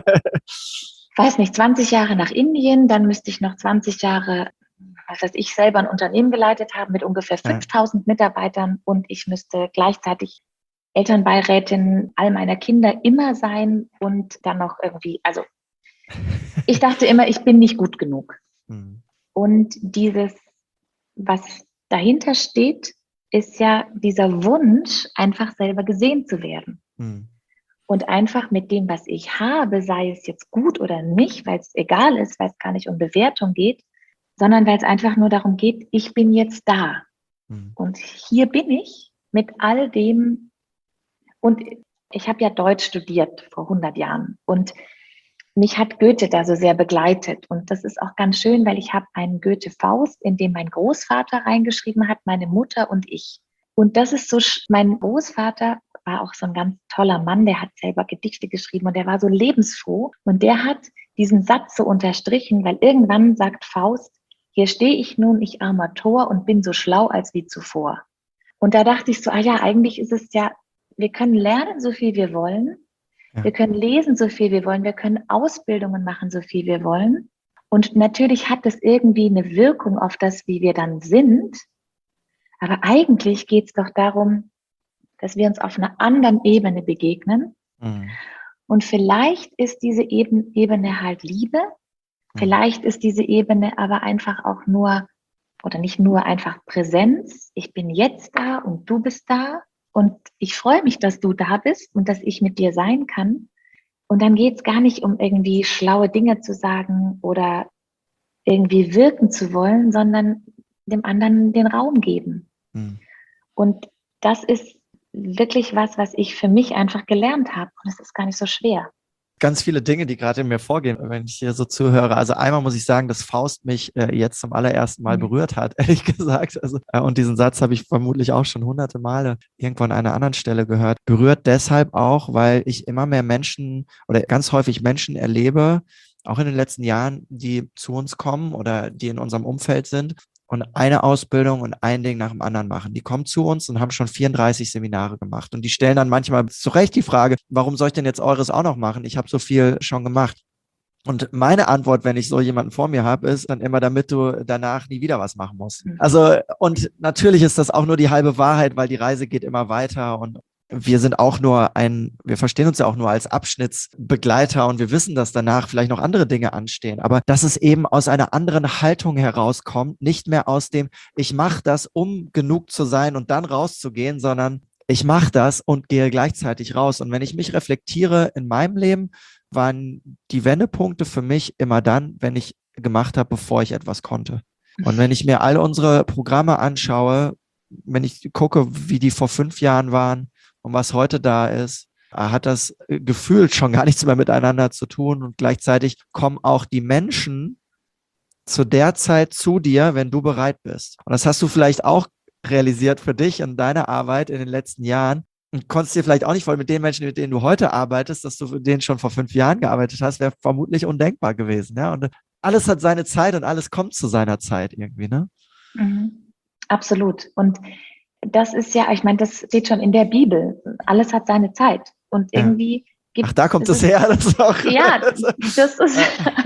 weiß nicht, zwanzig Jahre nach Indien, dann müsste ich noch zwanzig Jahre, was weiß ich, selber ein Unternehmen geleitet haben mit ungefähr fünftausend Mitarbeitern und ich müsste gleichzeitig Elternbeirätin all meiner Kinder immer sein und dann noch irgendwie, also ich dachte immer, ich bin nicht gut genug. Mhm. Und dieses, was dahinter steht, ist ja dieser Wunsch, einfach selber gesehen zu werden. Mhm. Und einfach mit dem, was ich habe, sei es jetzt gut oder nicht, weil es egal ist, weil es gar nicht um Bewertung geht, sondern weil es einfach nur darum geht, ich bin jetzt da. Mhm. Und hier bin ich mit all dem. Und ich habe ja Deutsch studiert vor hundert Jahren. Und mich hat Goethe da so sehr begleitet. Und das ist auch ganz schön, weil ich habe einen Goethe-Faust, in dem mein Großvater reingeschrieben hat, meine Mutter und ich. Und das ist so, mein Großvater war auch so ein ganz toller Mann, der hat selber Gedichte geschrieben und der war so lebensfroh. Und der hat diesen Satz so unterstrichen, weil irgendwann sagt Faust, hier stehe ich nun, ich armer Tor, und bin so schlau als wie zuvor. Und da dachte ich so, ah ja, eigentlich ist es ja, wir können lernen, so viel wir wollen. Ja. Wir können lesen, so viel wir wollen. Wir können Ausbildungen machen, so viel wir wollen. Und natürlich hat das irgendwie eine Wirkung auf das, wie wir dann sind. Aber eigentlich geht es doch darum, dass wir uns auf einer anderen Ebene begegnen. Mhm. Und vielleicht ist diese Ebene halt Liebe. Vielleicht ist diese Ebene aber einfach auch nur, oder nicht nur einfach Präsenz. Ich bin jetzt da und du bist da und ich freue mich, dass du da bist und dass ich mit dir sein kann. Und dann geht es gar nicht um irgendwie schlaue Dinge zu sagen oder irgendwie wirken zu wollen, sondern dem anderen den Raum geben. Mhm. Und das ist wirklich was, was ich für mich einfach gelernt habe. Und es ist gar nicht so schwer. Ganz viele Dinge, die gerade in mir vorgehen, wenn ich hier so zuhöre. Also einmal muss ich sagen, dass Faust mich äh, jetzt zum allerersten Mal mhm. berührt hat, ehrlich gesagt. Also, äh, und diesen Satz habe ich vermutlich auch schon hunderte Male irgendwo an einer anderen Stelle gehört. Berührt deshalb auch, weil ich immer mehr Menschen oder ganz häufig Menschen erlebe, auch in den letzten Jahren, die zu uns kommen oder die in unserem Umfeld sind und eine Ausbildung und ein Ding nach dem anderen machen. Die kommen zu uns und haben schon vierunddreißig Seminare gemacht. Und die stellen dann manchmal zu Recht die Frage, warum soll ich denn jetzt eures auch noch machen? Ich habe so viel schon gemacht. Und meine Antwort, wenn ich so jemanden vor mir habe, ist dann immer, damit du danach nie wieder was machen musst. Also, und natürlich ist das auch nur die halbe Wahrheit, weil die Reise geht immer weiter und wir sind auch nur ein, wir verstehen uns ja auch nur als Abschnittsbegleiter und wir wissen, dass danach vielleicht noch andere Dinge anstehen, aber dass es eben aus einer anderen Haltung herauskommt, nicht mehr aus dem, ich mache das, um genug zu sein und dann rauszugehen, sondern ich mache das und gehe gleichzeitig raus. Und wenn ich mich reflektiere in meinem Leben, waren die Wendepunkte für mich immer dann, wenn ich gemacht habe, bevor ich etwas konnte. Und wenn ich mir all unsere Programme anschaue, wenn ich gucke, wie die vor fünf Jahren waren, und was heute da ist, hat das Gefühl schon gar nichts mehr miteinander zu tun. Und gleichzeitig kommen auch die Menschen zu der Zeit zu dir, wenn du bereit bist. Und das hast du vielleicht auch realisiert für dich in deiner Arbeit in den letzten Jahren. Und konntest dir vielleicht auch nicht vorstellen, mit den Menschen, mit denen du heute arbeitest, dass du mit denen schon vor fünf Jahren gearbeitet hast, wäre vermutlich undenkbar gewesen. Ja? Und alles hat seine Zeit und alles kommt zu seiner Zeit irgendwie, ne? Mhm. Absolut. Und das ist ja, ich meine, das steht schon in der Bibel. Alles hat seine Zeit. Und irgendwie ja. gibt Ach, da kommt es her. Das ist auch ja, das ist,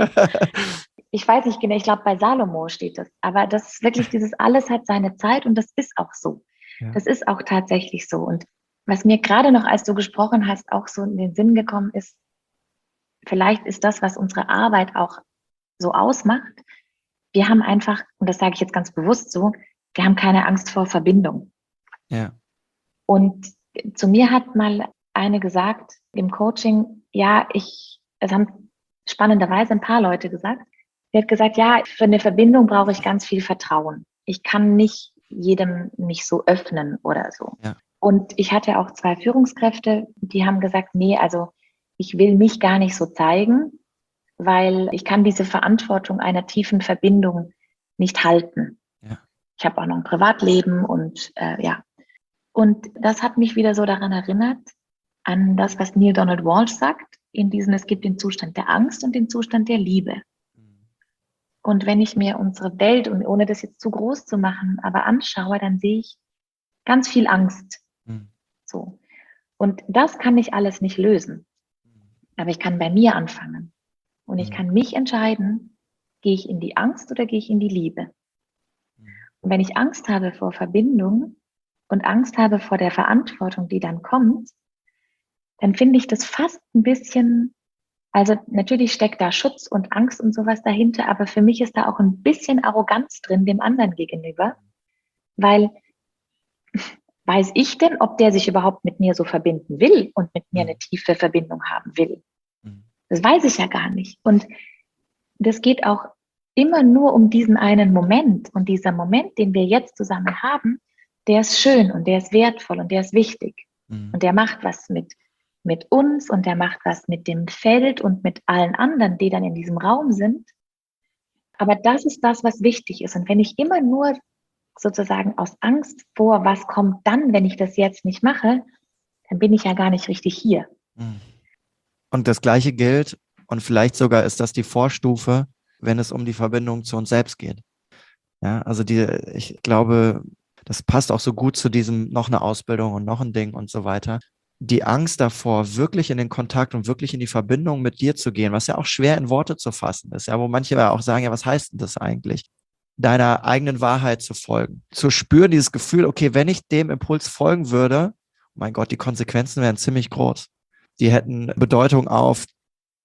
ich weiß nicht genau, ich glaube, bei Salomo steht das. Aber das ist wirklich dieses, alles hat seine Zeit und das ist auch so. Ja. Das ist auch tatsächlich so. Und was mir gerade noch, als du gesprochen hast, auch so in den Sinn gekommen ist, vielleicht ist das, was unsere Arbeit auch so ausmacht. Wir haben einfach, und das sage ich jetzt ganz bewusst so, wir haben keine Angst vor Verbindung. Ja. Und zu mir hat mal eine gesagt im Coaching, ja, ich, es haben spannenderweise ein paar Leute gesagt, sie hat gesagt, ja, für eine Verbindung brauche ich ganz viel Vertrauen. Ich kann nicht jedem mich so öffnen oder so. Ja. Und ich hatte auch zwei Führungskräfte, die haben gesagt, nee, also ich will mich gar nicht so zeigen, weil ich kann diese Verantwortung einer tiefen Verbindung nicht halten. Ja. Ich habe auch noch ein Privatleben und äh, ja. Und das hat mich wieder so daran erinnert, an das, was Neil Donald Walsh sagt, in diesem, es gibt den Zustand der Angst und den Zustand der Liebe. Mhm. Und wenn ich mir unsere Welt, und ohne das jetzt zu groß zu machen, aber anschaue, dann sehe ich ganz viel Angst. Mhm. So. Und das kann ich alles nicht lösen. Aber ich kann bei mir anfangen. Und ich kann mich entscheiden, gehe ich in die Angst oder gehe ich in die Liebe. Und wenn ich Angst habe vor Verbindung und Angst habe vor der Verantwortung, die dann kommt, dann finde ich das fast ein bisschen, also natürlich steckt da Schutz und Angst und sowas dahinter, aber für mich ist da auch ein bisschen Arroganz drin dem anderen gegenüber, weil weiß ich denn, ob der sich überhaupt mit mir so verbinden will und mit mir eine tiefe Verbindung haben will? Das weiß ich ja gar nicht. Und das geht auch immer nur um diesen einen Moment. Und dieser Moment, den wir jetzt zusammen haben, der ist schön und der ist wertvoll und der ist wichtig. Mhm. Und der macht was mit, mit uns und der macht was mit dem Feld und mit allen anderen, die dann in diesem Raum sind. Aber das ist das, was wichtig ist. Und wenn ich immer nur sozusagen aus Angst vor, was kommt dann, wenn ich das jetzt nicht mache, dann bin ich ja gar nicht richtig hier. Mhm. Und das Gleiche gilt, und vielleicht sogar ist das die Vorstufe, wenn es um die Verbindung zu uns selbst geht. Ja, also die, ich glaube, das passt auch so gut zu diesem noch eine Ausbildung und noch ein Ding und so weiter. Die Angst davor, wirklich in den Kontakt und wirklich in die Verbindung mit dir zu gehen, was ja auch schwer in Worte zu fassen ist, ja, wo manche ja auch sagen, ja, was heißt denn das eigentlich? Deiner eigenen Wahrheit zu folgen. Zu spüren, dieses Gefühl, okay, wenn ich dem Impuls folgen würde, oh mein Gott, die Konsequenzen wären ziemlich groß. Die hätten Bedeutung auf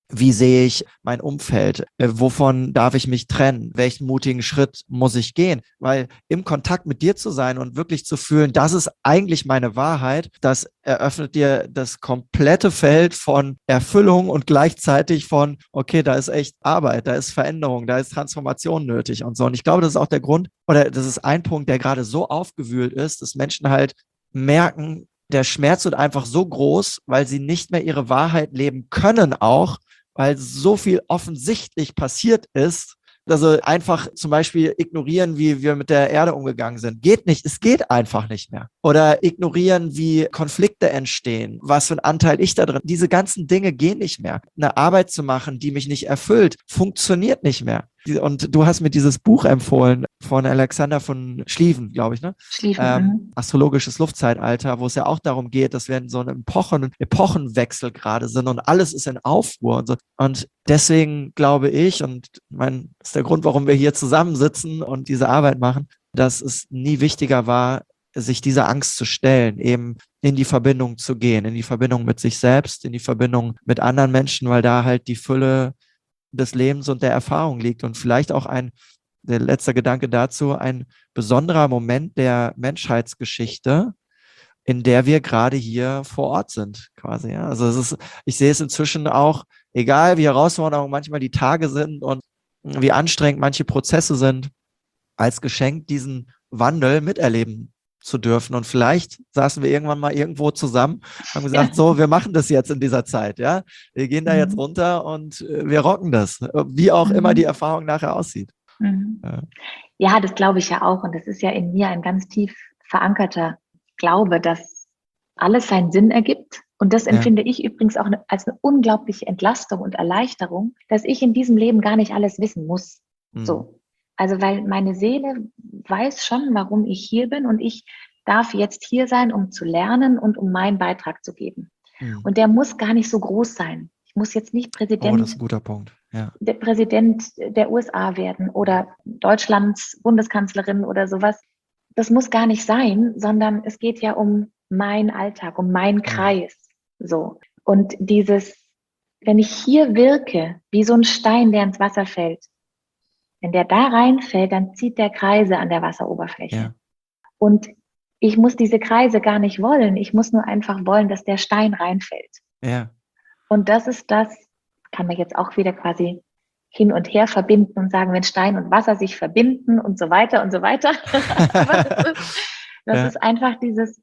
Wie sehe ich mein Umfeld? Äh, wovon darf ich mich trennen? Welchen mutigen Schritt muss ich gehen? Weil im Kontakt mit dir zu sein und wirklich zu fühlen, das ist eigentlich meine Wahrheit, das eröffnet dir das komplette Feld von Erfüllung und gleichzeitig von, okay, da ist echt Arbeit, da ist Veränderung, da ist Transformation nötig und so. Und ich glaube, das ist auch der Grund, oder das ist ein Punkt, der gerade so aufgewühlt ist, dass Menschen halt merken, der Schmerz wird einfach so groß, weil sie nicht mehr ihre Wahrheit leben können auch, weil so viel offensichtlich passiert ist. Also einfach zum Beispiel ignorieren, wie wir mit der Erde umgegangen sind. Geht nicht, es geht einfach nicht mehr. Oder ignorieren, wie Konflikte entstehen, was für ein Anteil ich da drin. Diese ganzen Dinge gehen nicht mehr. Eine Arbeit zu machen, die mich nicht erfüllt, funktioniert nicht mehr. Und du hast mir dieses Buch empfohlen von Alexander von Schlieffen, glaube ich, ne? Schlieffen. Ähm, Astrologisches Luftzeitalter, wo es ja auch darum geht, dass wir in so einem Epochen, Epochenwechsel gerade sind und alles ist in Aufruhr und so. Und deswegen glaube ich, und mein, das ist der Grund, warum wir hier zusammensitzen und diese Arbeit machen, dass es nie wichtiger war, sich dieser Angst zu stellen, eben in die Verbindung zu gehen, in die Verbindung mit sich selbst, in die Verbindung mit anderen Menschen, weil da halt die Fülle des Lebens und der Erfahrung liegt und vielleicht auch ein, der letzte Gedanke dazu, ein besonderer Moment der Menschheitsgeschichte, in der wir gerade hier vor Ort sind, quasi. Ja. Also es ist, ich sehe es inzwischen auch, egal wie herausfordernd manchmal die Tage sind und wie anstrengend manche Prozesse sind, als Geschenk diesen Wandel miterleben zu dürfen. Und vielleicht saßen wir irgendwann mal irgendwo zusammen, haben gesagt, ja. so, wir machen das jetzt in dieser Zeit, ja. Wir gehen da mhm. jetzt runter und äh, wir rocken das, wie auch mhm. immer die Erfahrung nachher aussieht. Mhm. Ja. ja, das glaube ich ja auch. Und das ist ja in mir ein ganz tief verankerter Glaube, dass alles seinen Sinn ergibt. Und das empfinde ja. ich übrigens auch als eine unglaubliche Entlastung und Erleichterung, dass ich in diesem Leben gar nicht alles wissen muss. Mhm. So. Also weil meine Seele weiß schon, warum ich hier bin und ich darf jetzt hier sein, um zu lernen und um meinen Beitrag zu geben. Mhm. Und der muss gar nicht so groß sein. Ich muss jetzt nicht Präsident, oh, das ist ein guter Punkt. Ja. der Präsident der U S A werden oder Deutschlands Bundeskanzlerin oder sowas. Das muss gar nicht sein, sondern es geht ja um meinen Alltag, um meinen Kreis. Mhm. So. Und dieses, wenn ich hier wirke, wie so ein Stein, der ins Wasser fällt, wenn der da reinfällt, dann zieht der Kreise an der Wasseroberfläche. Ja. Und ich muss diese Kreise gar nicht wollen. Ich muss nur einfach wollen, dass der Stein reinfällt. Ja. Und das ist das, kann man jetzt auch wieder quasi hin und her verbinden und sagen, wenn Stein und Wasser sich verbinden und so weiter und so weiter. Aber das ist, das ja. ist einfach dieses,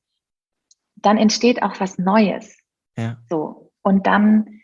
dann entsteht auch was Neues. Ja. So. Und dann,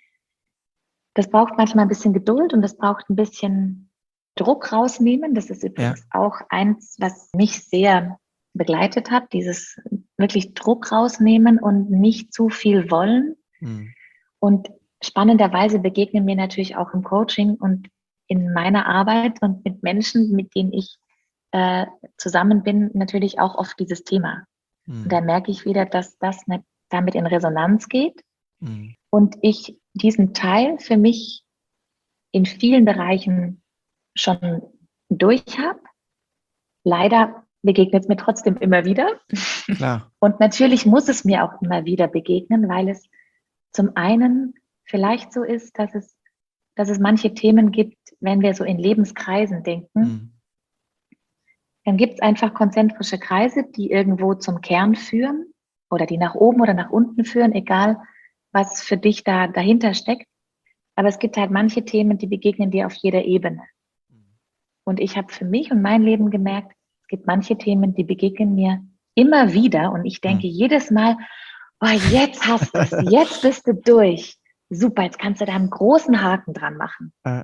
das braucht manchmal ein bisschen Geduld und das braucht ein bisschen Druck rausnehmen. Das ist übrigens ja. auch eins, was mich sehr begleitet hat, dieses wirklich Druck rausnehmen und nicht zu viel wollen. Mhm. Und spannenderweise begegnen mir natürlich auch im Coaching und in meiner Arbeit und mit Menschen, mit denen ich äh, zusammen bin, natürlich auch oft dieses Thema. Mhm. Und da merke ich wieder, dass das nicht damit in Resonanz geht mhm. und ich diesen Teil für mich in vielen Bereichen schon durch habe. Leider begegnet es mir trotzdem immer wieder. Klar. Und natürlich muss es mir auch immer wieder begegnen, weil es zum einen vielleicht so ist, dass es, dass es manche Themen gibt, wenn wir so in Lebenskreisen denken, mhm. dann gibt es einfach konzentrische Kreise, die irgendwo zum Kern führen oder die nach oben oder nach unten führen, egal was für dich da dahinter steckt. Aber es gibt halt manche Themen, die begegnen dir auf jeder Ebene. Und ich habe für mich und mein Leben gemerkt, es gibt manche Themen, die begegnen mir immer wieder. Und ich denke mhm. jedes Mal, oh, jetzt hast du es, jetzt bist du durch. Super, jetzt kannst du da einen großen Haken dran machen. Äh.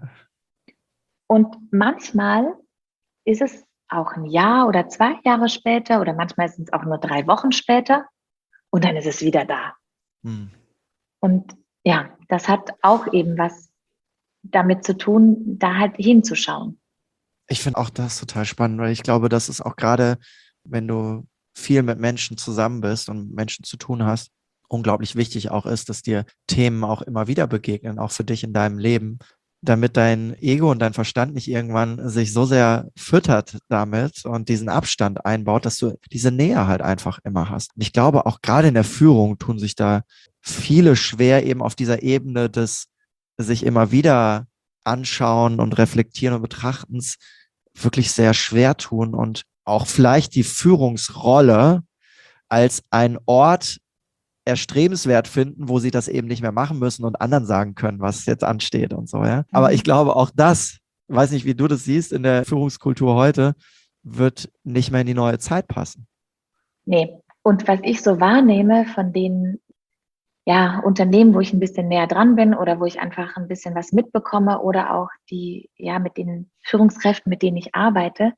Und manchmal ist es auch ein Jahr oder zwei Jahre später oder manchmal sind es auch nur drei Wochen später und dann ist es wieder da. Mhm. Und ja, das hat auch eben was damit zu tun, da halt hinzuschauen. Ich finde auch das total spannend, weil ich glaube, das ist auch gerade, wenn du viel mit Menschen zusammen bist und Menschen zu tun hast, unglaublich wichtig auch ist, dass dir Themen auch immer wieder begegnen, auch für dich in deinem Leben, damit dein Ego und dein Verstand nicht irgendwann sich so sehr füttert damit und diesen Abstand einbaut, dass du diese Nähe halt einfach immer hast. Und ich glaube, auch gerade in der Führung tun sich da viele schwer, eben auf dieser Ebene des sich immer wieder anschauen und reflektieren und betrachten es wirklich sehr schwer tun und auch vielleicht die Führungsrolle als ein Ort erstrebenswert finden, wo sie das eben nicht mehr machen müssen und anderen sagen können, was jetzt ansteht und so, ja. Aber ich glaube, auch das, weiß nicht, wie du das siehst, in der Führungskultur heute, wird nicht mehr in die neue Zeit passen. Nee. Und was ich so wahrnehme von den ja, Unternehmen, wo ich ein bisschen näher dran bin oder wo ich einfach ein bisschen was mitbekomme oder auch die, ja, mit den Führungskräften, mit denen ich arbeite,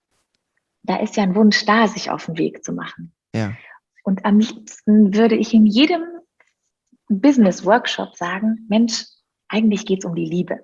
da ist ja ein Wunsch da, sich auf den Weg zu machen. Ja. Und am liebsten würde ich in jedem Business-Workshop sagen, Mensch, eigentlich geht es um die Liebe.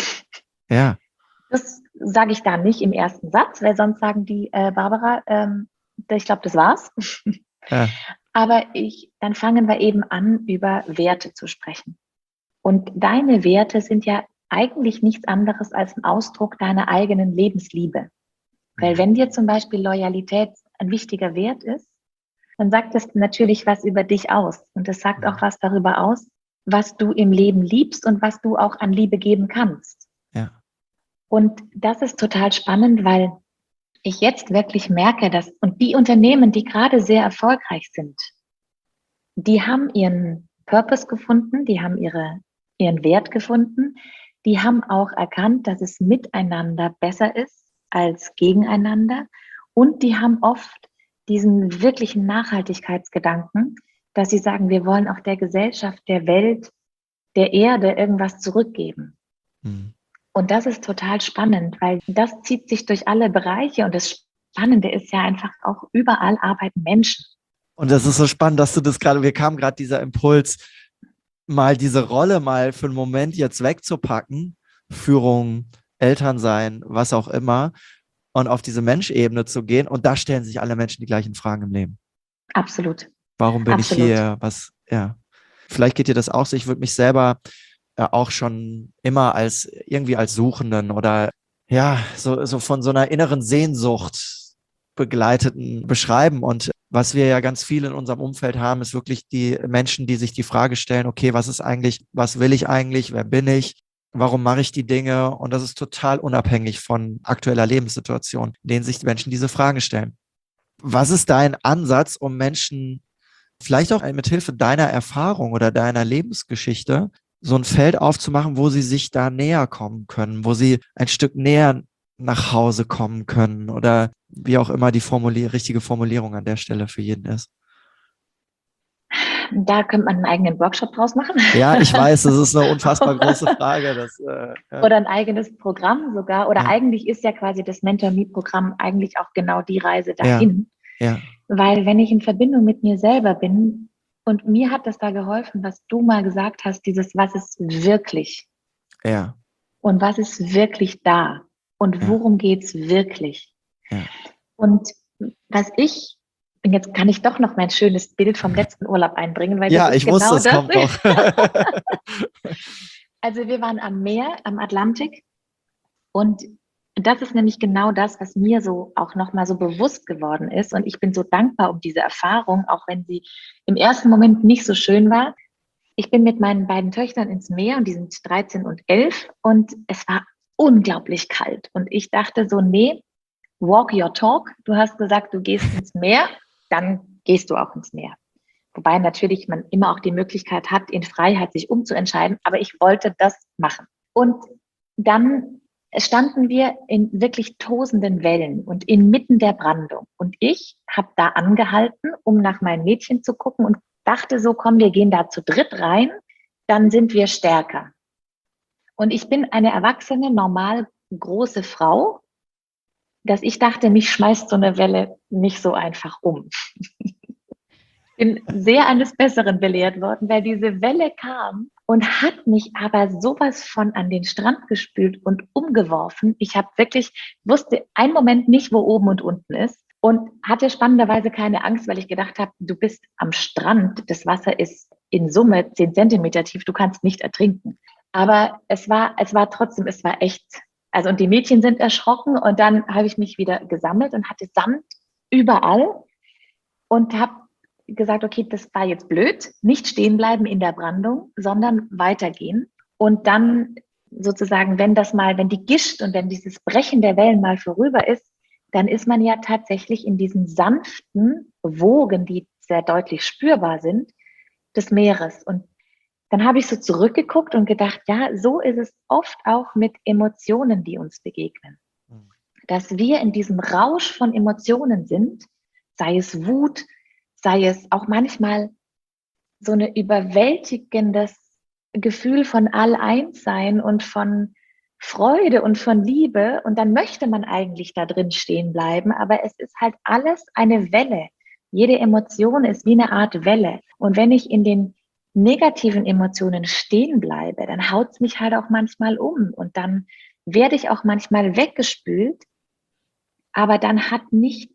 Ja. Das sage ich da nicht im ersten Satz, weil sonst sagen die, äh, Barbara, ähm, ich glaube, das war's. Ja. Aber ich, dann fangen wir eben an, über Werte zu sprechen. Und deine Werte sind ja eigentlich nichts anderes als ein Ausdruck deiner eigenen Lebensliebe. Weil wenn dir zum Beispiel Loyalität ein wichtiger Wert ist, dann sagt das natürlich was über dich aus. Und es sagt auch was darüber aus, was du im Leben liebst und was du auch an Liebe geben kannst. Ja. Und das ist total spannend, weil ich jetzt wirklich merke, dass, und die Unternehmen, die gerade sehr erfolgreich sind, die haben ihren Purpose gefunden, die haben ihre, ihren Wert gefunden, die haben auch erkannt, dass es miteinander besser ist als gegeneinander und die haben oft diesen wirklichen Nachhaltigkeitsgedanken, dass sie sagen, wir wollen auch der Gesellschaft, der Welt, der Erde irgendwas zurückgeben. Mhm. Und das ist total spannend, weil das zieht sich durch alle Bereiche und das Spannende ist ja einfach auch, überall arbeiten Menschen. Und das ist so spannend, dass du das gerade, wir kamen gerade dieser Impuls, mal diese Rolle mal für einen Moment jetzt wegzupacken, Führung, Elternsein, was auch immer, und auf diese Menschebene zu gehen. Und da stellen sich alle Menschen die gleichen Fragen im Leben. Absolut. Warum bin Absolut. ich hier? Was, ja. Vielleicht geht dir das auch so. Ich würde mich selber äh, auch schon immer als irgendwie als Suchenden oder ja, so, so von so einer inneren Sehnsucht begleiteten beschreiben. Und was wir ja ganz viel in unserem Umfeld haben, ist wirklich die Menschen, die sich die Frage stellen, okay, was ist eigentlich, was will ich eigentlich, wer bin ich, warum mache ich die Dinge? Und das ist total unabhängig von aktueller Lebenssituation, in denen sich die Menschen diese Fragen stellen. Was ist dein Ansatz, um Menschen vielleicht auch mit Hilfe deiner Erfahrung oder deiner Lebensgeschichte so ein Feld aufzumachen, wo sie sich da näher kommen können, wo sie ein Stück näher nach Hause kommen können oder wie auch immer die Formulier- richtige Formulierung an der Stelle für jeden ist? Da könnte man einen eigenen Workshop draus machen. Ja, ich weiß, das ist eine unfassbar große Frage. Das, äh, ja. Oder ein eigenes Programm sogar. Oder ja. eigentlich ist ja quasi das Mentor-Me-Programm eigentlich auch genau die Reise dahin. Ja. Ja. Weil wenn ich in Verbindung mit mir selber bin, und mir hat das da geholfen, was du mal gesagt hast, dieses, was ist wirklich? Ja. Und was ist wirklich da? Und worum ja. geht's wirklich? Ja. Und was ich, und jetzt kann ich doch noch mein schönes Bild vom letzten Urlaub einbringen, weil ja, das ist ich genau wusste, es das. kommt noch. Also wir waren am Meer, am Atlantik, und das ist nämlich genau das, was mir so auch nochmal so bewusst geworden ist. Und ich bin so dankbar um diese Erfahrung, auch wenn sie im ersten Moment nicht so schön war. Ich bin mit meinen beiden Töchtern ins Meer und die sind dreizehn und elf und es war unglaublich kalt. Und ich dachte so, nee, walk your talk. Du hast gesagt, du gehst ins Meer, dann gehst du auch ins Meer. Wobei natürlich man immer auch die Möglichkeit hat, in Freiheit sich umzuentscheiden. Aber ich wollte das machen. Und dann standen wir in wirklich tosenden Wellen und inmitten der Brandung. Und ich habe da angehalten, um nach meinem Mädchen zu gucken und dachte so, komm, wir gehen da zu dritt rein, dann sind wir stärker. Und ich bin eine erwachsene, normal große Frau, dass ich dachte, mich schmeißt so eine Welle nicht so einfach um. Ich bin sehr eines Besseren belehrt worden, weil diese Welle kam und hat mich aber sowas von an den Strand gespült und umgeworfen. Ich habe wirklich, wusste einen Moment nicht, wo oben und unten ist und hatte spannenderweise keine Angst, weil ich gedacht habe, du bist am Strand, das Wasser ist in Summe zehn Zentimeter tief, du kannst nicht ertrinken. Aber es war, es war trotzdem, es war echt, also und die Mädchen sind erschrocken und dann habe ich mich wieder gesammelt und hatte Sand überall und habe gesagt, okay, das war jetzt blöd, nicht stehen bleiben in der Brandung, sondern weitergehen. Und dann sozusagen, wenn das mal, wenn die Gischt und wenn dieses Brechen der Wellen mal vorüber ist, dann ist man ja tatsächlich in diesen sanften Wogen, die sehr deutlich spürbar sind, des Meeres. Und dann habe ich so zurückgeguckt und gedacht, ja, so ist es oft auch mit Emotionen, die uns begegnen. Dass wir in diesem Rausch von Emotionen sind, sei es Wut, sei es auch manchmal so ein überwältigendes Gefühl von All-Eins-Sein und von Freude und von Liebe. Und dann möchte man eigentlich da drin stehen bleiben, aber es ist halt alles eine Welle. Jede Emotion ist wie eine Art Welle. Und wenn ich in den negativen Emotionen stehen bleibe, dann haut es mich halt auch manchmal um. Und dann werde ich auch manchmal weggespült, aber dann hat nicht,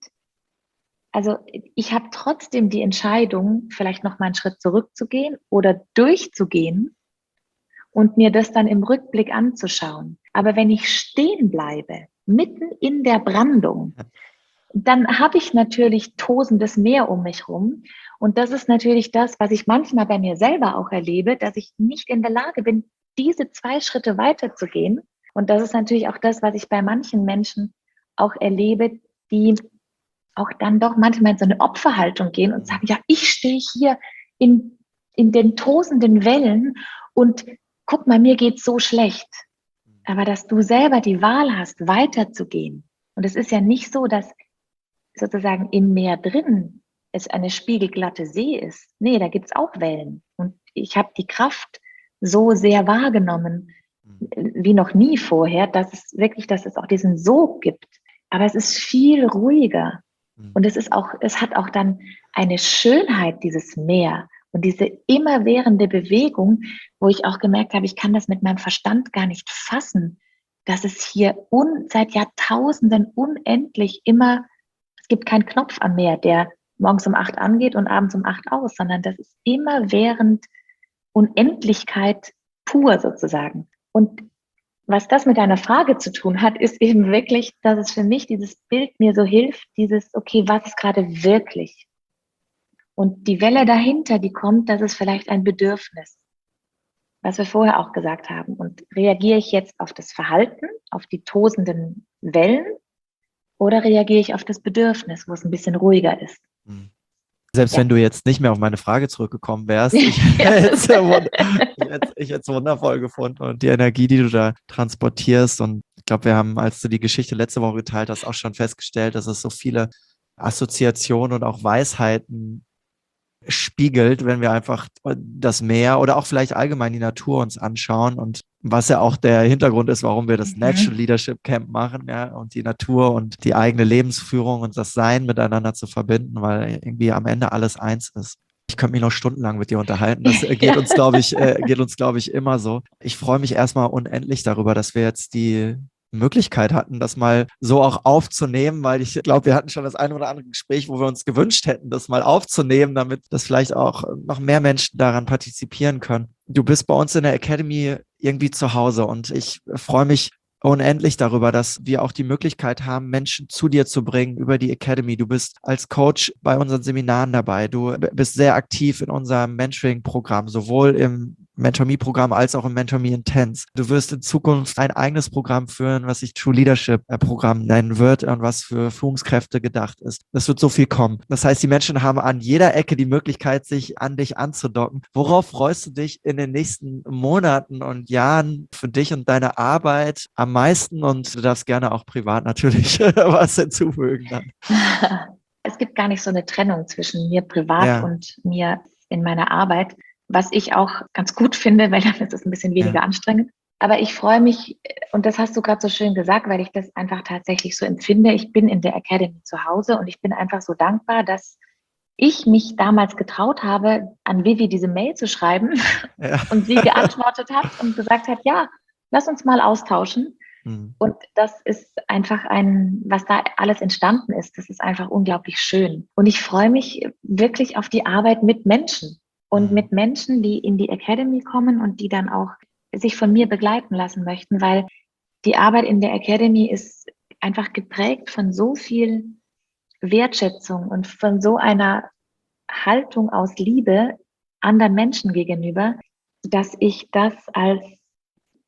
also ich habe trotzdem die Entscheidung, vielleicht noch mal einen Schritt zurückzugehen oder durchzugehen und mir das dann im Rückblick anzuschauen. Aber wenn ich stehen bleibe, mitten in der Brandung, dann habe ich natürlich tosendes Meer um mich rum. Und das ist natürlich das, was ich manchmal bei mir selber auch erlebe, dass ich nicht in der Lage bin, diese zwei Schritte weiterzugehen. Und das ist natürlich auch das, was ich bei manchen Menschen auch erlebe, die auch dann doch manchmal in so eine Opferhaltung gehen und sagen, ja, ich stehe hier in, in den tosenden Wellen und guck mal, mir geht's so schlecht. Aber dass du selber die Wahl hast, weiterzugehen. Und es ist ja nicht so, dass sozusagen im Meer drin es eine spiegelglatte See ist. Nee, da gibt's auch Wellen. Und ich habe die Kraft so sehr wahrgenommen, wie noch nie vorher, dass es wirklich, dass es auch diesen Sog gibt. Aber es ist viel ruhiger. Und es ist auch, es hat auch dann eine Schönheit, dieses Meer und diese immerwährende Bewegung, wo ich auch gemerkt habe, ich kann das mit meinem Verstand gar nicht fassen, dass es hier un, seit Jahrtausenden unendlich immer, es gibt keinen Knopf am Meer, der morgens um acht angeht und abends um acht aus, sondern das ist immerwährend Unendlichkeit pur sozusagen. Und was das mit deiner Frage zu tun hat, ist eben wirklich, dass es für mich dieses Bild mir so hilft, dieses, okay, was ist gerade wirklich? Und die Welle dahinter, die kommt, das ist vielleicht ein Bedürfnis, was wir vorher auch gesagt haben. Und reagiere ich jetzt auf das Verhalten, auf die tosenden Wellen, oder reagiere ich auf das Bedürfnis, wo es ein bisschen ruhiger ist? Mhm. Selbst ja. wenn du jetzt nicht mehr auf meine Frage zurückgekommen wärst, ich Ja. hätte es ich hätte es wundervoll gefunden und die Energie, die du da transportierst. Und ich glaube, wir haben, als du die Geschichte letzte Woche geteilt hast, auch schon festgestellt, dass es so viele Assoziationen und auch Weisheiten spiegelt, wenn wir einfach das Meer oder auch vielleicht allgemein die Natur uns anschauen, und was ja auch der Hintergrund ist, warum wir das Natural Leadership Camp machen, ja, und die Natur und die eigene Lebensführung und das Sein miteinander zu verbinden, weil irgendwie am Ende alles eins ist. Ich könnte mich noch stundenlang mit dir unterhalten. Das geht ja. uns, glaube ich, äh, geht uns, glaube ich, immer so. Ich freue mich erstmal unendlich darüber, dass wir jetzt die Möglichkeit hatten, das mal so auch aufzunehmen, weil ich glaube, wir hatten schon das eine oder andere Gespräch, wo wir uns gewünscht hätten, das mal aufzunehmen, damit das vielleicht auch noch mehr Menschen daran partizipieren können. Du bist bei uns in der Academy irgendwie zu Hause und ich freue mich unendlich darüber, dass wir auch die Möglichkeit haben, Menschen zu dir zu bringen über die Academy. Du bist als Coach bei unseren Seminaren dabei. Du bist sehr aktiv in unserem Mentoring-Programm, sowohl im Mentor-Me-Programm als auch im Mentor-Me Intense. Du wirst in Zukunft ein eigenes Programm führen, was sich True Leadership-Programm nennen wird und was für Führungskräfte gedacht ist. Es wird so viel kommen. Das heißt, die Menschen haben an jeder Ecke die Möglichkeit, sich an dich anzudocken. Worauf freust du dich in den nächsten Monaten und Jahren für dich und deine Arbeit am meisten? Und du darfst gerne auch privat natürlich was hinzufügen dann. Es gibt gar nicht so eine Trennung zwischen mir privat Ja. und mir in meiner Arbeit, was ich auch ganz gut finde, weil dann ist es ein bisschen weniger Ja. anstrengend. Aber ich freue mich, und das hast du gerade so schön gesagt, weil ich das einfach tatsächlich so empfinde. Ich bin in der Academy zu Hause und ich bin einfach so dankbar, dass ich mich damals getraut habe, an Vivi diese Mail zu schreiben Ja. und sie geantwortet hat und gesagt hat, ja, lass uns mal austauschen. Mhm. Und das ist einfach ein, was da alles entstanden ist, das ist einfach unglaublich schön. Und ich freue mich wirklich auf die Arbeit mit Menschen. Und mit Menschen, die in die Academy kommen und die dann auch sich von mir begleiten lassen möchten, weil die Arbeit in der Academy ist einfach geprägt von so viel Wertschätzung und von so einer Haltung aus Liebe anderen Menschen gegenüber, dass ich das als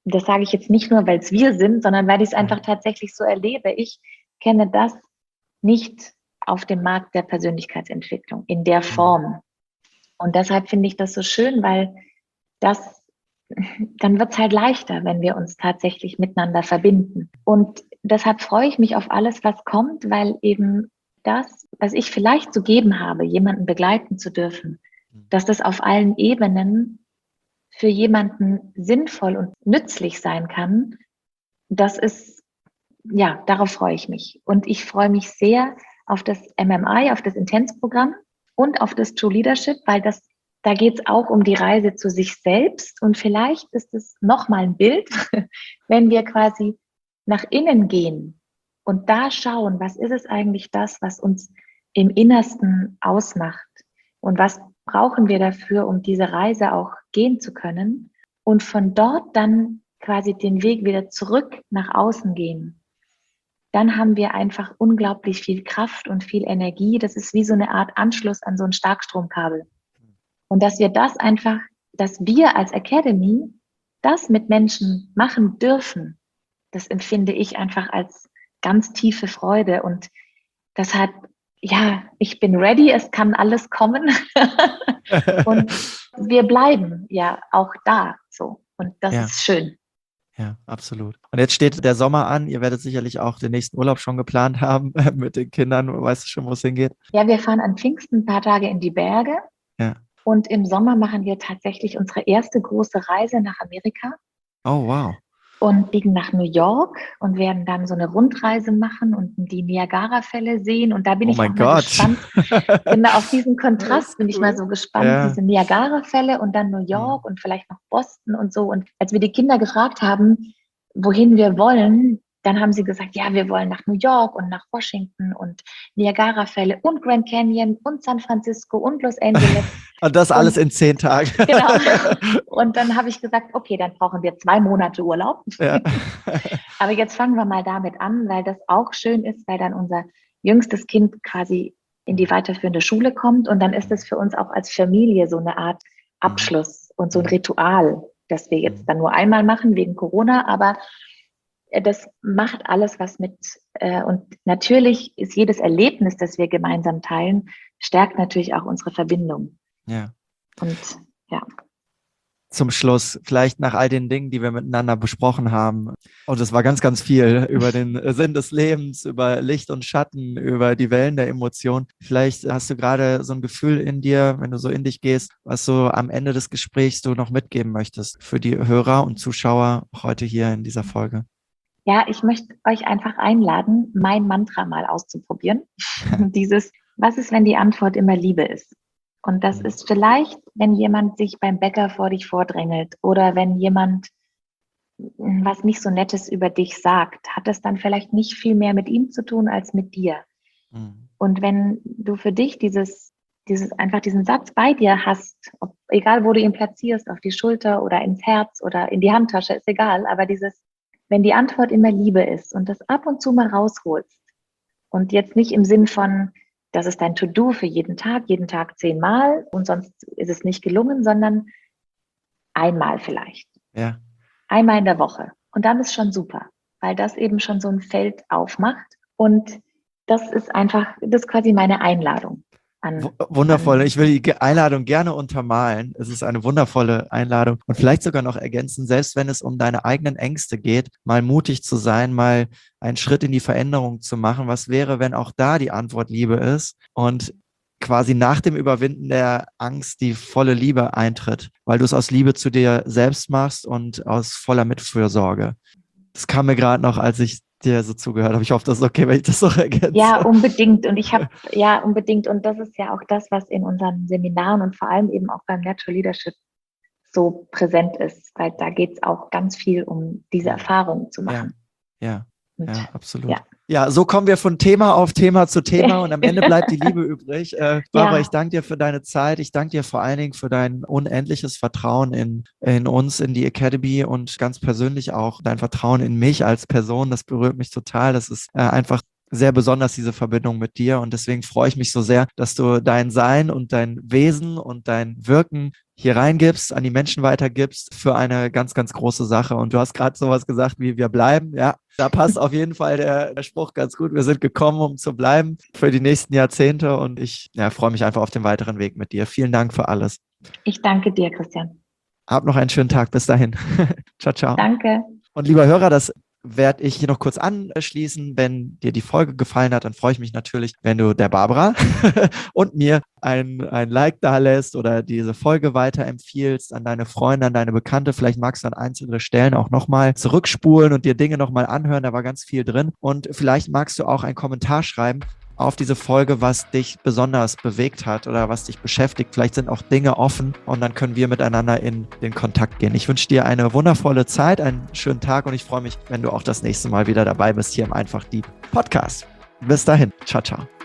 das sage ich jetzt nicht nur, weil es wir sind, sondern weil ich es einfach tatsächlich so erlebe. Ich kenne das nicht auf dem Markt der Persönlichkeitsentwicklung in der Form. Und deshalb finde ich das so schön, weil das, dann wird es halt leichter, wenn wir uns tatsächlich miteinander verbinden. Und deshalb freue ich mich auf alles, was kommt, weil eben das, was ich vielleicht zu geben habe, jemanden begleiten zu dürfen, dass das auf allen Ebenen für jemanden sinnvoll und nützlich sein kann, das ist, ja, darauf freue ich mich. Und ich freue mich sehr auf das M M I, auf das Intense-Programm und auf das True Leadership, weil das, da geht es auch um die Reise zu sich selbst. Und vielleicht ist es nochmal ein Bild, wenn wir quasi nach innen gehen und da schauen, was ist es eigentlich das, was uns im Innersten ausmacht und was brauchen wir dafür, um diese Reise auch gehen zu können und von dort dann quasi den Weg wieder zurück nach außen gehen. Dann haben wir einfach unglaublich viel Kraft und viel Energie. Das ist wie so eine Art Anschluss an so ein Starkstromkabel. Und dass wir das einfach, dass wir als Academy das mit Menschen machen dürfen, das empfinde ich einfach als ganz tiefe Freude. Und deshalb, ja, ich bin ready, es kann alles kommen. Und wir bleiben ja auch da so. Und das ja. ist schön. Ja, absolut. Und jetzt steht der Sommer an. Ihr werdet sicherlich auch den nächsten Urlaub schon geplant haben mit den Kindern. Weißt du schon, wo es hingeht? Ja, wir fahren an Pfingsten ein paar Tage in die Berge. Ja. Und im Sommer machen wir tatsächlich unsere erste große Reise nach Amerika. Oh, wow. Und fliegen nach New York und werden dann so eine Rundreise machen und die Niagara-Fälle sehen. Und da bin oh ich mein auch mal Gott. gespannt. Genau, auf diesen Kontrast bin ich mal so gespannt. Ja. Diese Niagara-Fälle und dann New York Mhm. und vielleicht noch Boston und so. Und als wir die Kinder gefragt haben, wohin wir wollen, dann haben sie gesagt, ja, wir wollen nach New York und nach Washington und Niagara-Fälle und Grand Canyon und San Francisco und Los Angeles. Und das alles und, in zehn Tagen. Genau. Und dann habe ich gesagt, okay, dann brauchen wir zwei Monate Urlaub. Ja. Aber jetzt fangen wir mal damit an, weil das auch schön ist, weil dann unser jüngstes Kind quasi in die weiterführende Schule kommt. Und dann ist es für uns auch als Familie so eine Art Abschluss und so ein Ritual, das wir jetzt dann nur einmal machen wegen Corona. Aber das macht alles was mit. Und natürlich ist jedes Erlebnis, das wir gemeinsam teilen, stärkt natürlich auch unsere Verbindung. Ja. Und ja. Zum Schluss, vielleicht nach all den Dingen, die wir miteinander besprochen haben. Und es war ganz, ganz viel über den Sinn des Lebens, über Licht und Schatten, über die Wellen der Emotionen. Vielleicht hast du gerade so ein Gefühl in dir, wenn du so in dich gehst, was so am Ende des Gesprächs du noch mitgeben möchtest für die Hörer und Zuschauer heute hier in dieser Folge. Ja, ich möchte euch einfach einladen, mein Mantra mal auszuprobieren. Dieses, was ist, wenn die Antwort immer Liebe ist? Und das ist vielleicht, wenn jemand sich beim Bäcker vor dich vordrängelt oder wenn jemand was nicht so Nettes über dich sagt, hat das dann vielleicht nicht viel mehr mit ihm zu tun als mit dir. Mhm. Und wenn du für dich dieses, dieses einfach diesen Satz bei dir hast, ob, egal wo du ihn platzierst, auf die Schulter oder ins Herz oder in die Handtasche, ist egal, aber dieses, wenn die Antwort immer Liebe ist und das ab und zu mal rausholst und jetzt nicht im Sinn von, das ist dein To-Do für jeden Tag, jeden Tag zehnmal und sonst ist es nicht gelungen, sondern einmal vielleicht. Ja. Einmal in der Woche. Und dann ist schon super, weil das eben schon so ein Feld aufmacht. Und das ist einfach, das ist quasi meine Einladung. An, Wundervoll. an Ich will die Einladung gerne untermalen. Es ist eine wundervolle Einladung und vielleicht sogar noch ergänzen, selbst wenn es um deine eigenen Ängste geht, mal mutig zu sein, mal einen Schritt in die Veränderung zu machen. Was wäre, wenn auch da die Antwort Liebe ist und quasi nach dem Überwinden der Angst die volle Liebe eintritt, weil du es aus Liebe zu dir selbst machst und aus voller Mitfürsorge. Das kam mir gerade noch, als ich dir so zugehört habe. Ich hoffe, das ist okay, wenn ich das so ergänze. Ja, unbedingt. Und ich habe, ja, unbedingt. Und das ist ja auch das, was in unseren Seminaren und vor allem eben auch beim Natural Leadership so präsent ist, weil da geht es auch ganz viel um diese Erfahrung zu machen. Ja, ja, und, ja absolut. Ja. Ja, so kommen wir von Thema auf Thema zu Thema und am Ende bleibt die Liebe übrig. Äh, Barbara, ja. Ich danke dir für deine Zeit. Ich danke dir vor allen Dingen für dein unendliches Vertrauen in, in uns, in die Academy und ganz persönlich auch dein Vertrauen in mich als Person. Das berührt mich total. Das ist äh, einfach sehr besonders, diese Verbindung mit dir. Und deswegen freue ich mich so sehr, dass du dein Sein und dein Wesen und dein Wirken hier reingibst, an die Menschen weitergibst für eine ganz, ganz große Sache. Und du hast gerade sowas gesagt wie wir bleiben. Ja, da passt auf jeden Fall der, der Spruch ganz gut. Wir sind gekommen, um zu bleiben für die nächsten Jahrzehnte. Und ich ja, freue mich einfach auf den weiteren Weg mit dir. Vielen Dank für alles. Ich danke dir, Christian. Hab noch einen schönen Tag. Bis dahin. Ciao, ciao. Danke. Und lieber Hörer, das werde ich hier noch kurz anschließen. Wenn dir die Folge gefallen hat, dann freue ich mich natürlich, wenn du der Barbara und mir ein, ein Like da lässt oder diese Folge weiterempfiehlst an deine Freunde, an deine Bekannte. Vielleicht magst du an einzelne Stellen auch nochmal zurückspulen und dir Dinge nochmal anhören. Da war ganz viel drin. Und vielleicht magst du auch einen Kommentar schreiben auf diese Folge, was dich besonders bewegt hat oder was dich beschäftigt. Vielleicht sind auch Dinge offen und dann können wir miteinander in den Kontakt gehen. Ich wünsche dir eine wundervolle Zeit, einen schönen Tag und ich freue mich, wenn du auch das nächste Mal wieder dabei bist hier im Einfach Deep Podcast. Bis dahin. Ciao, ciao.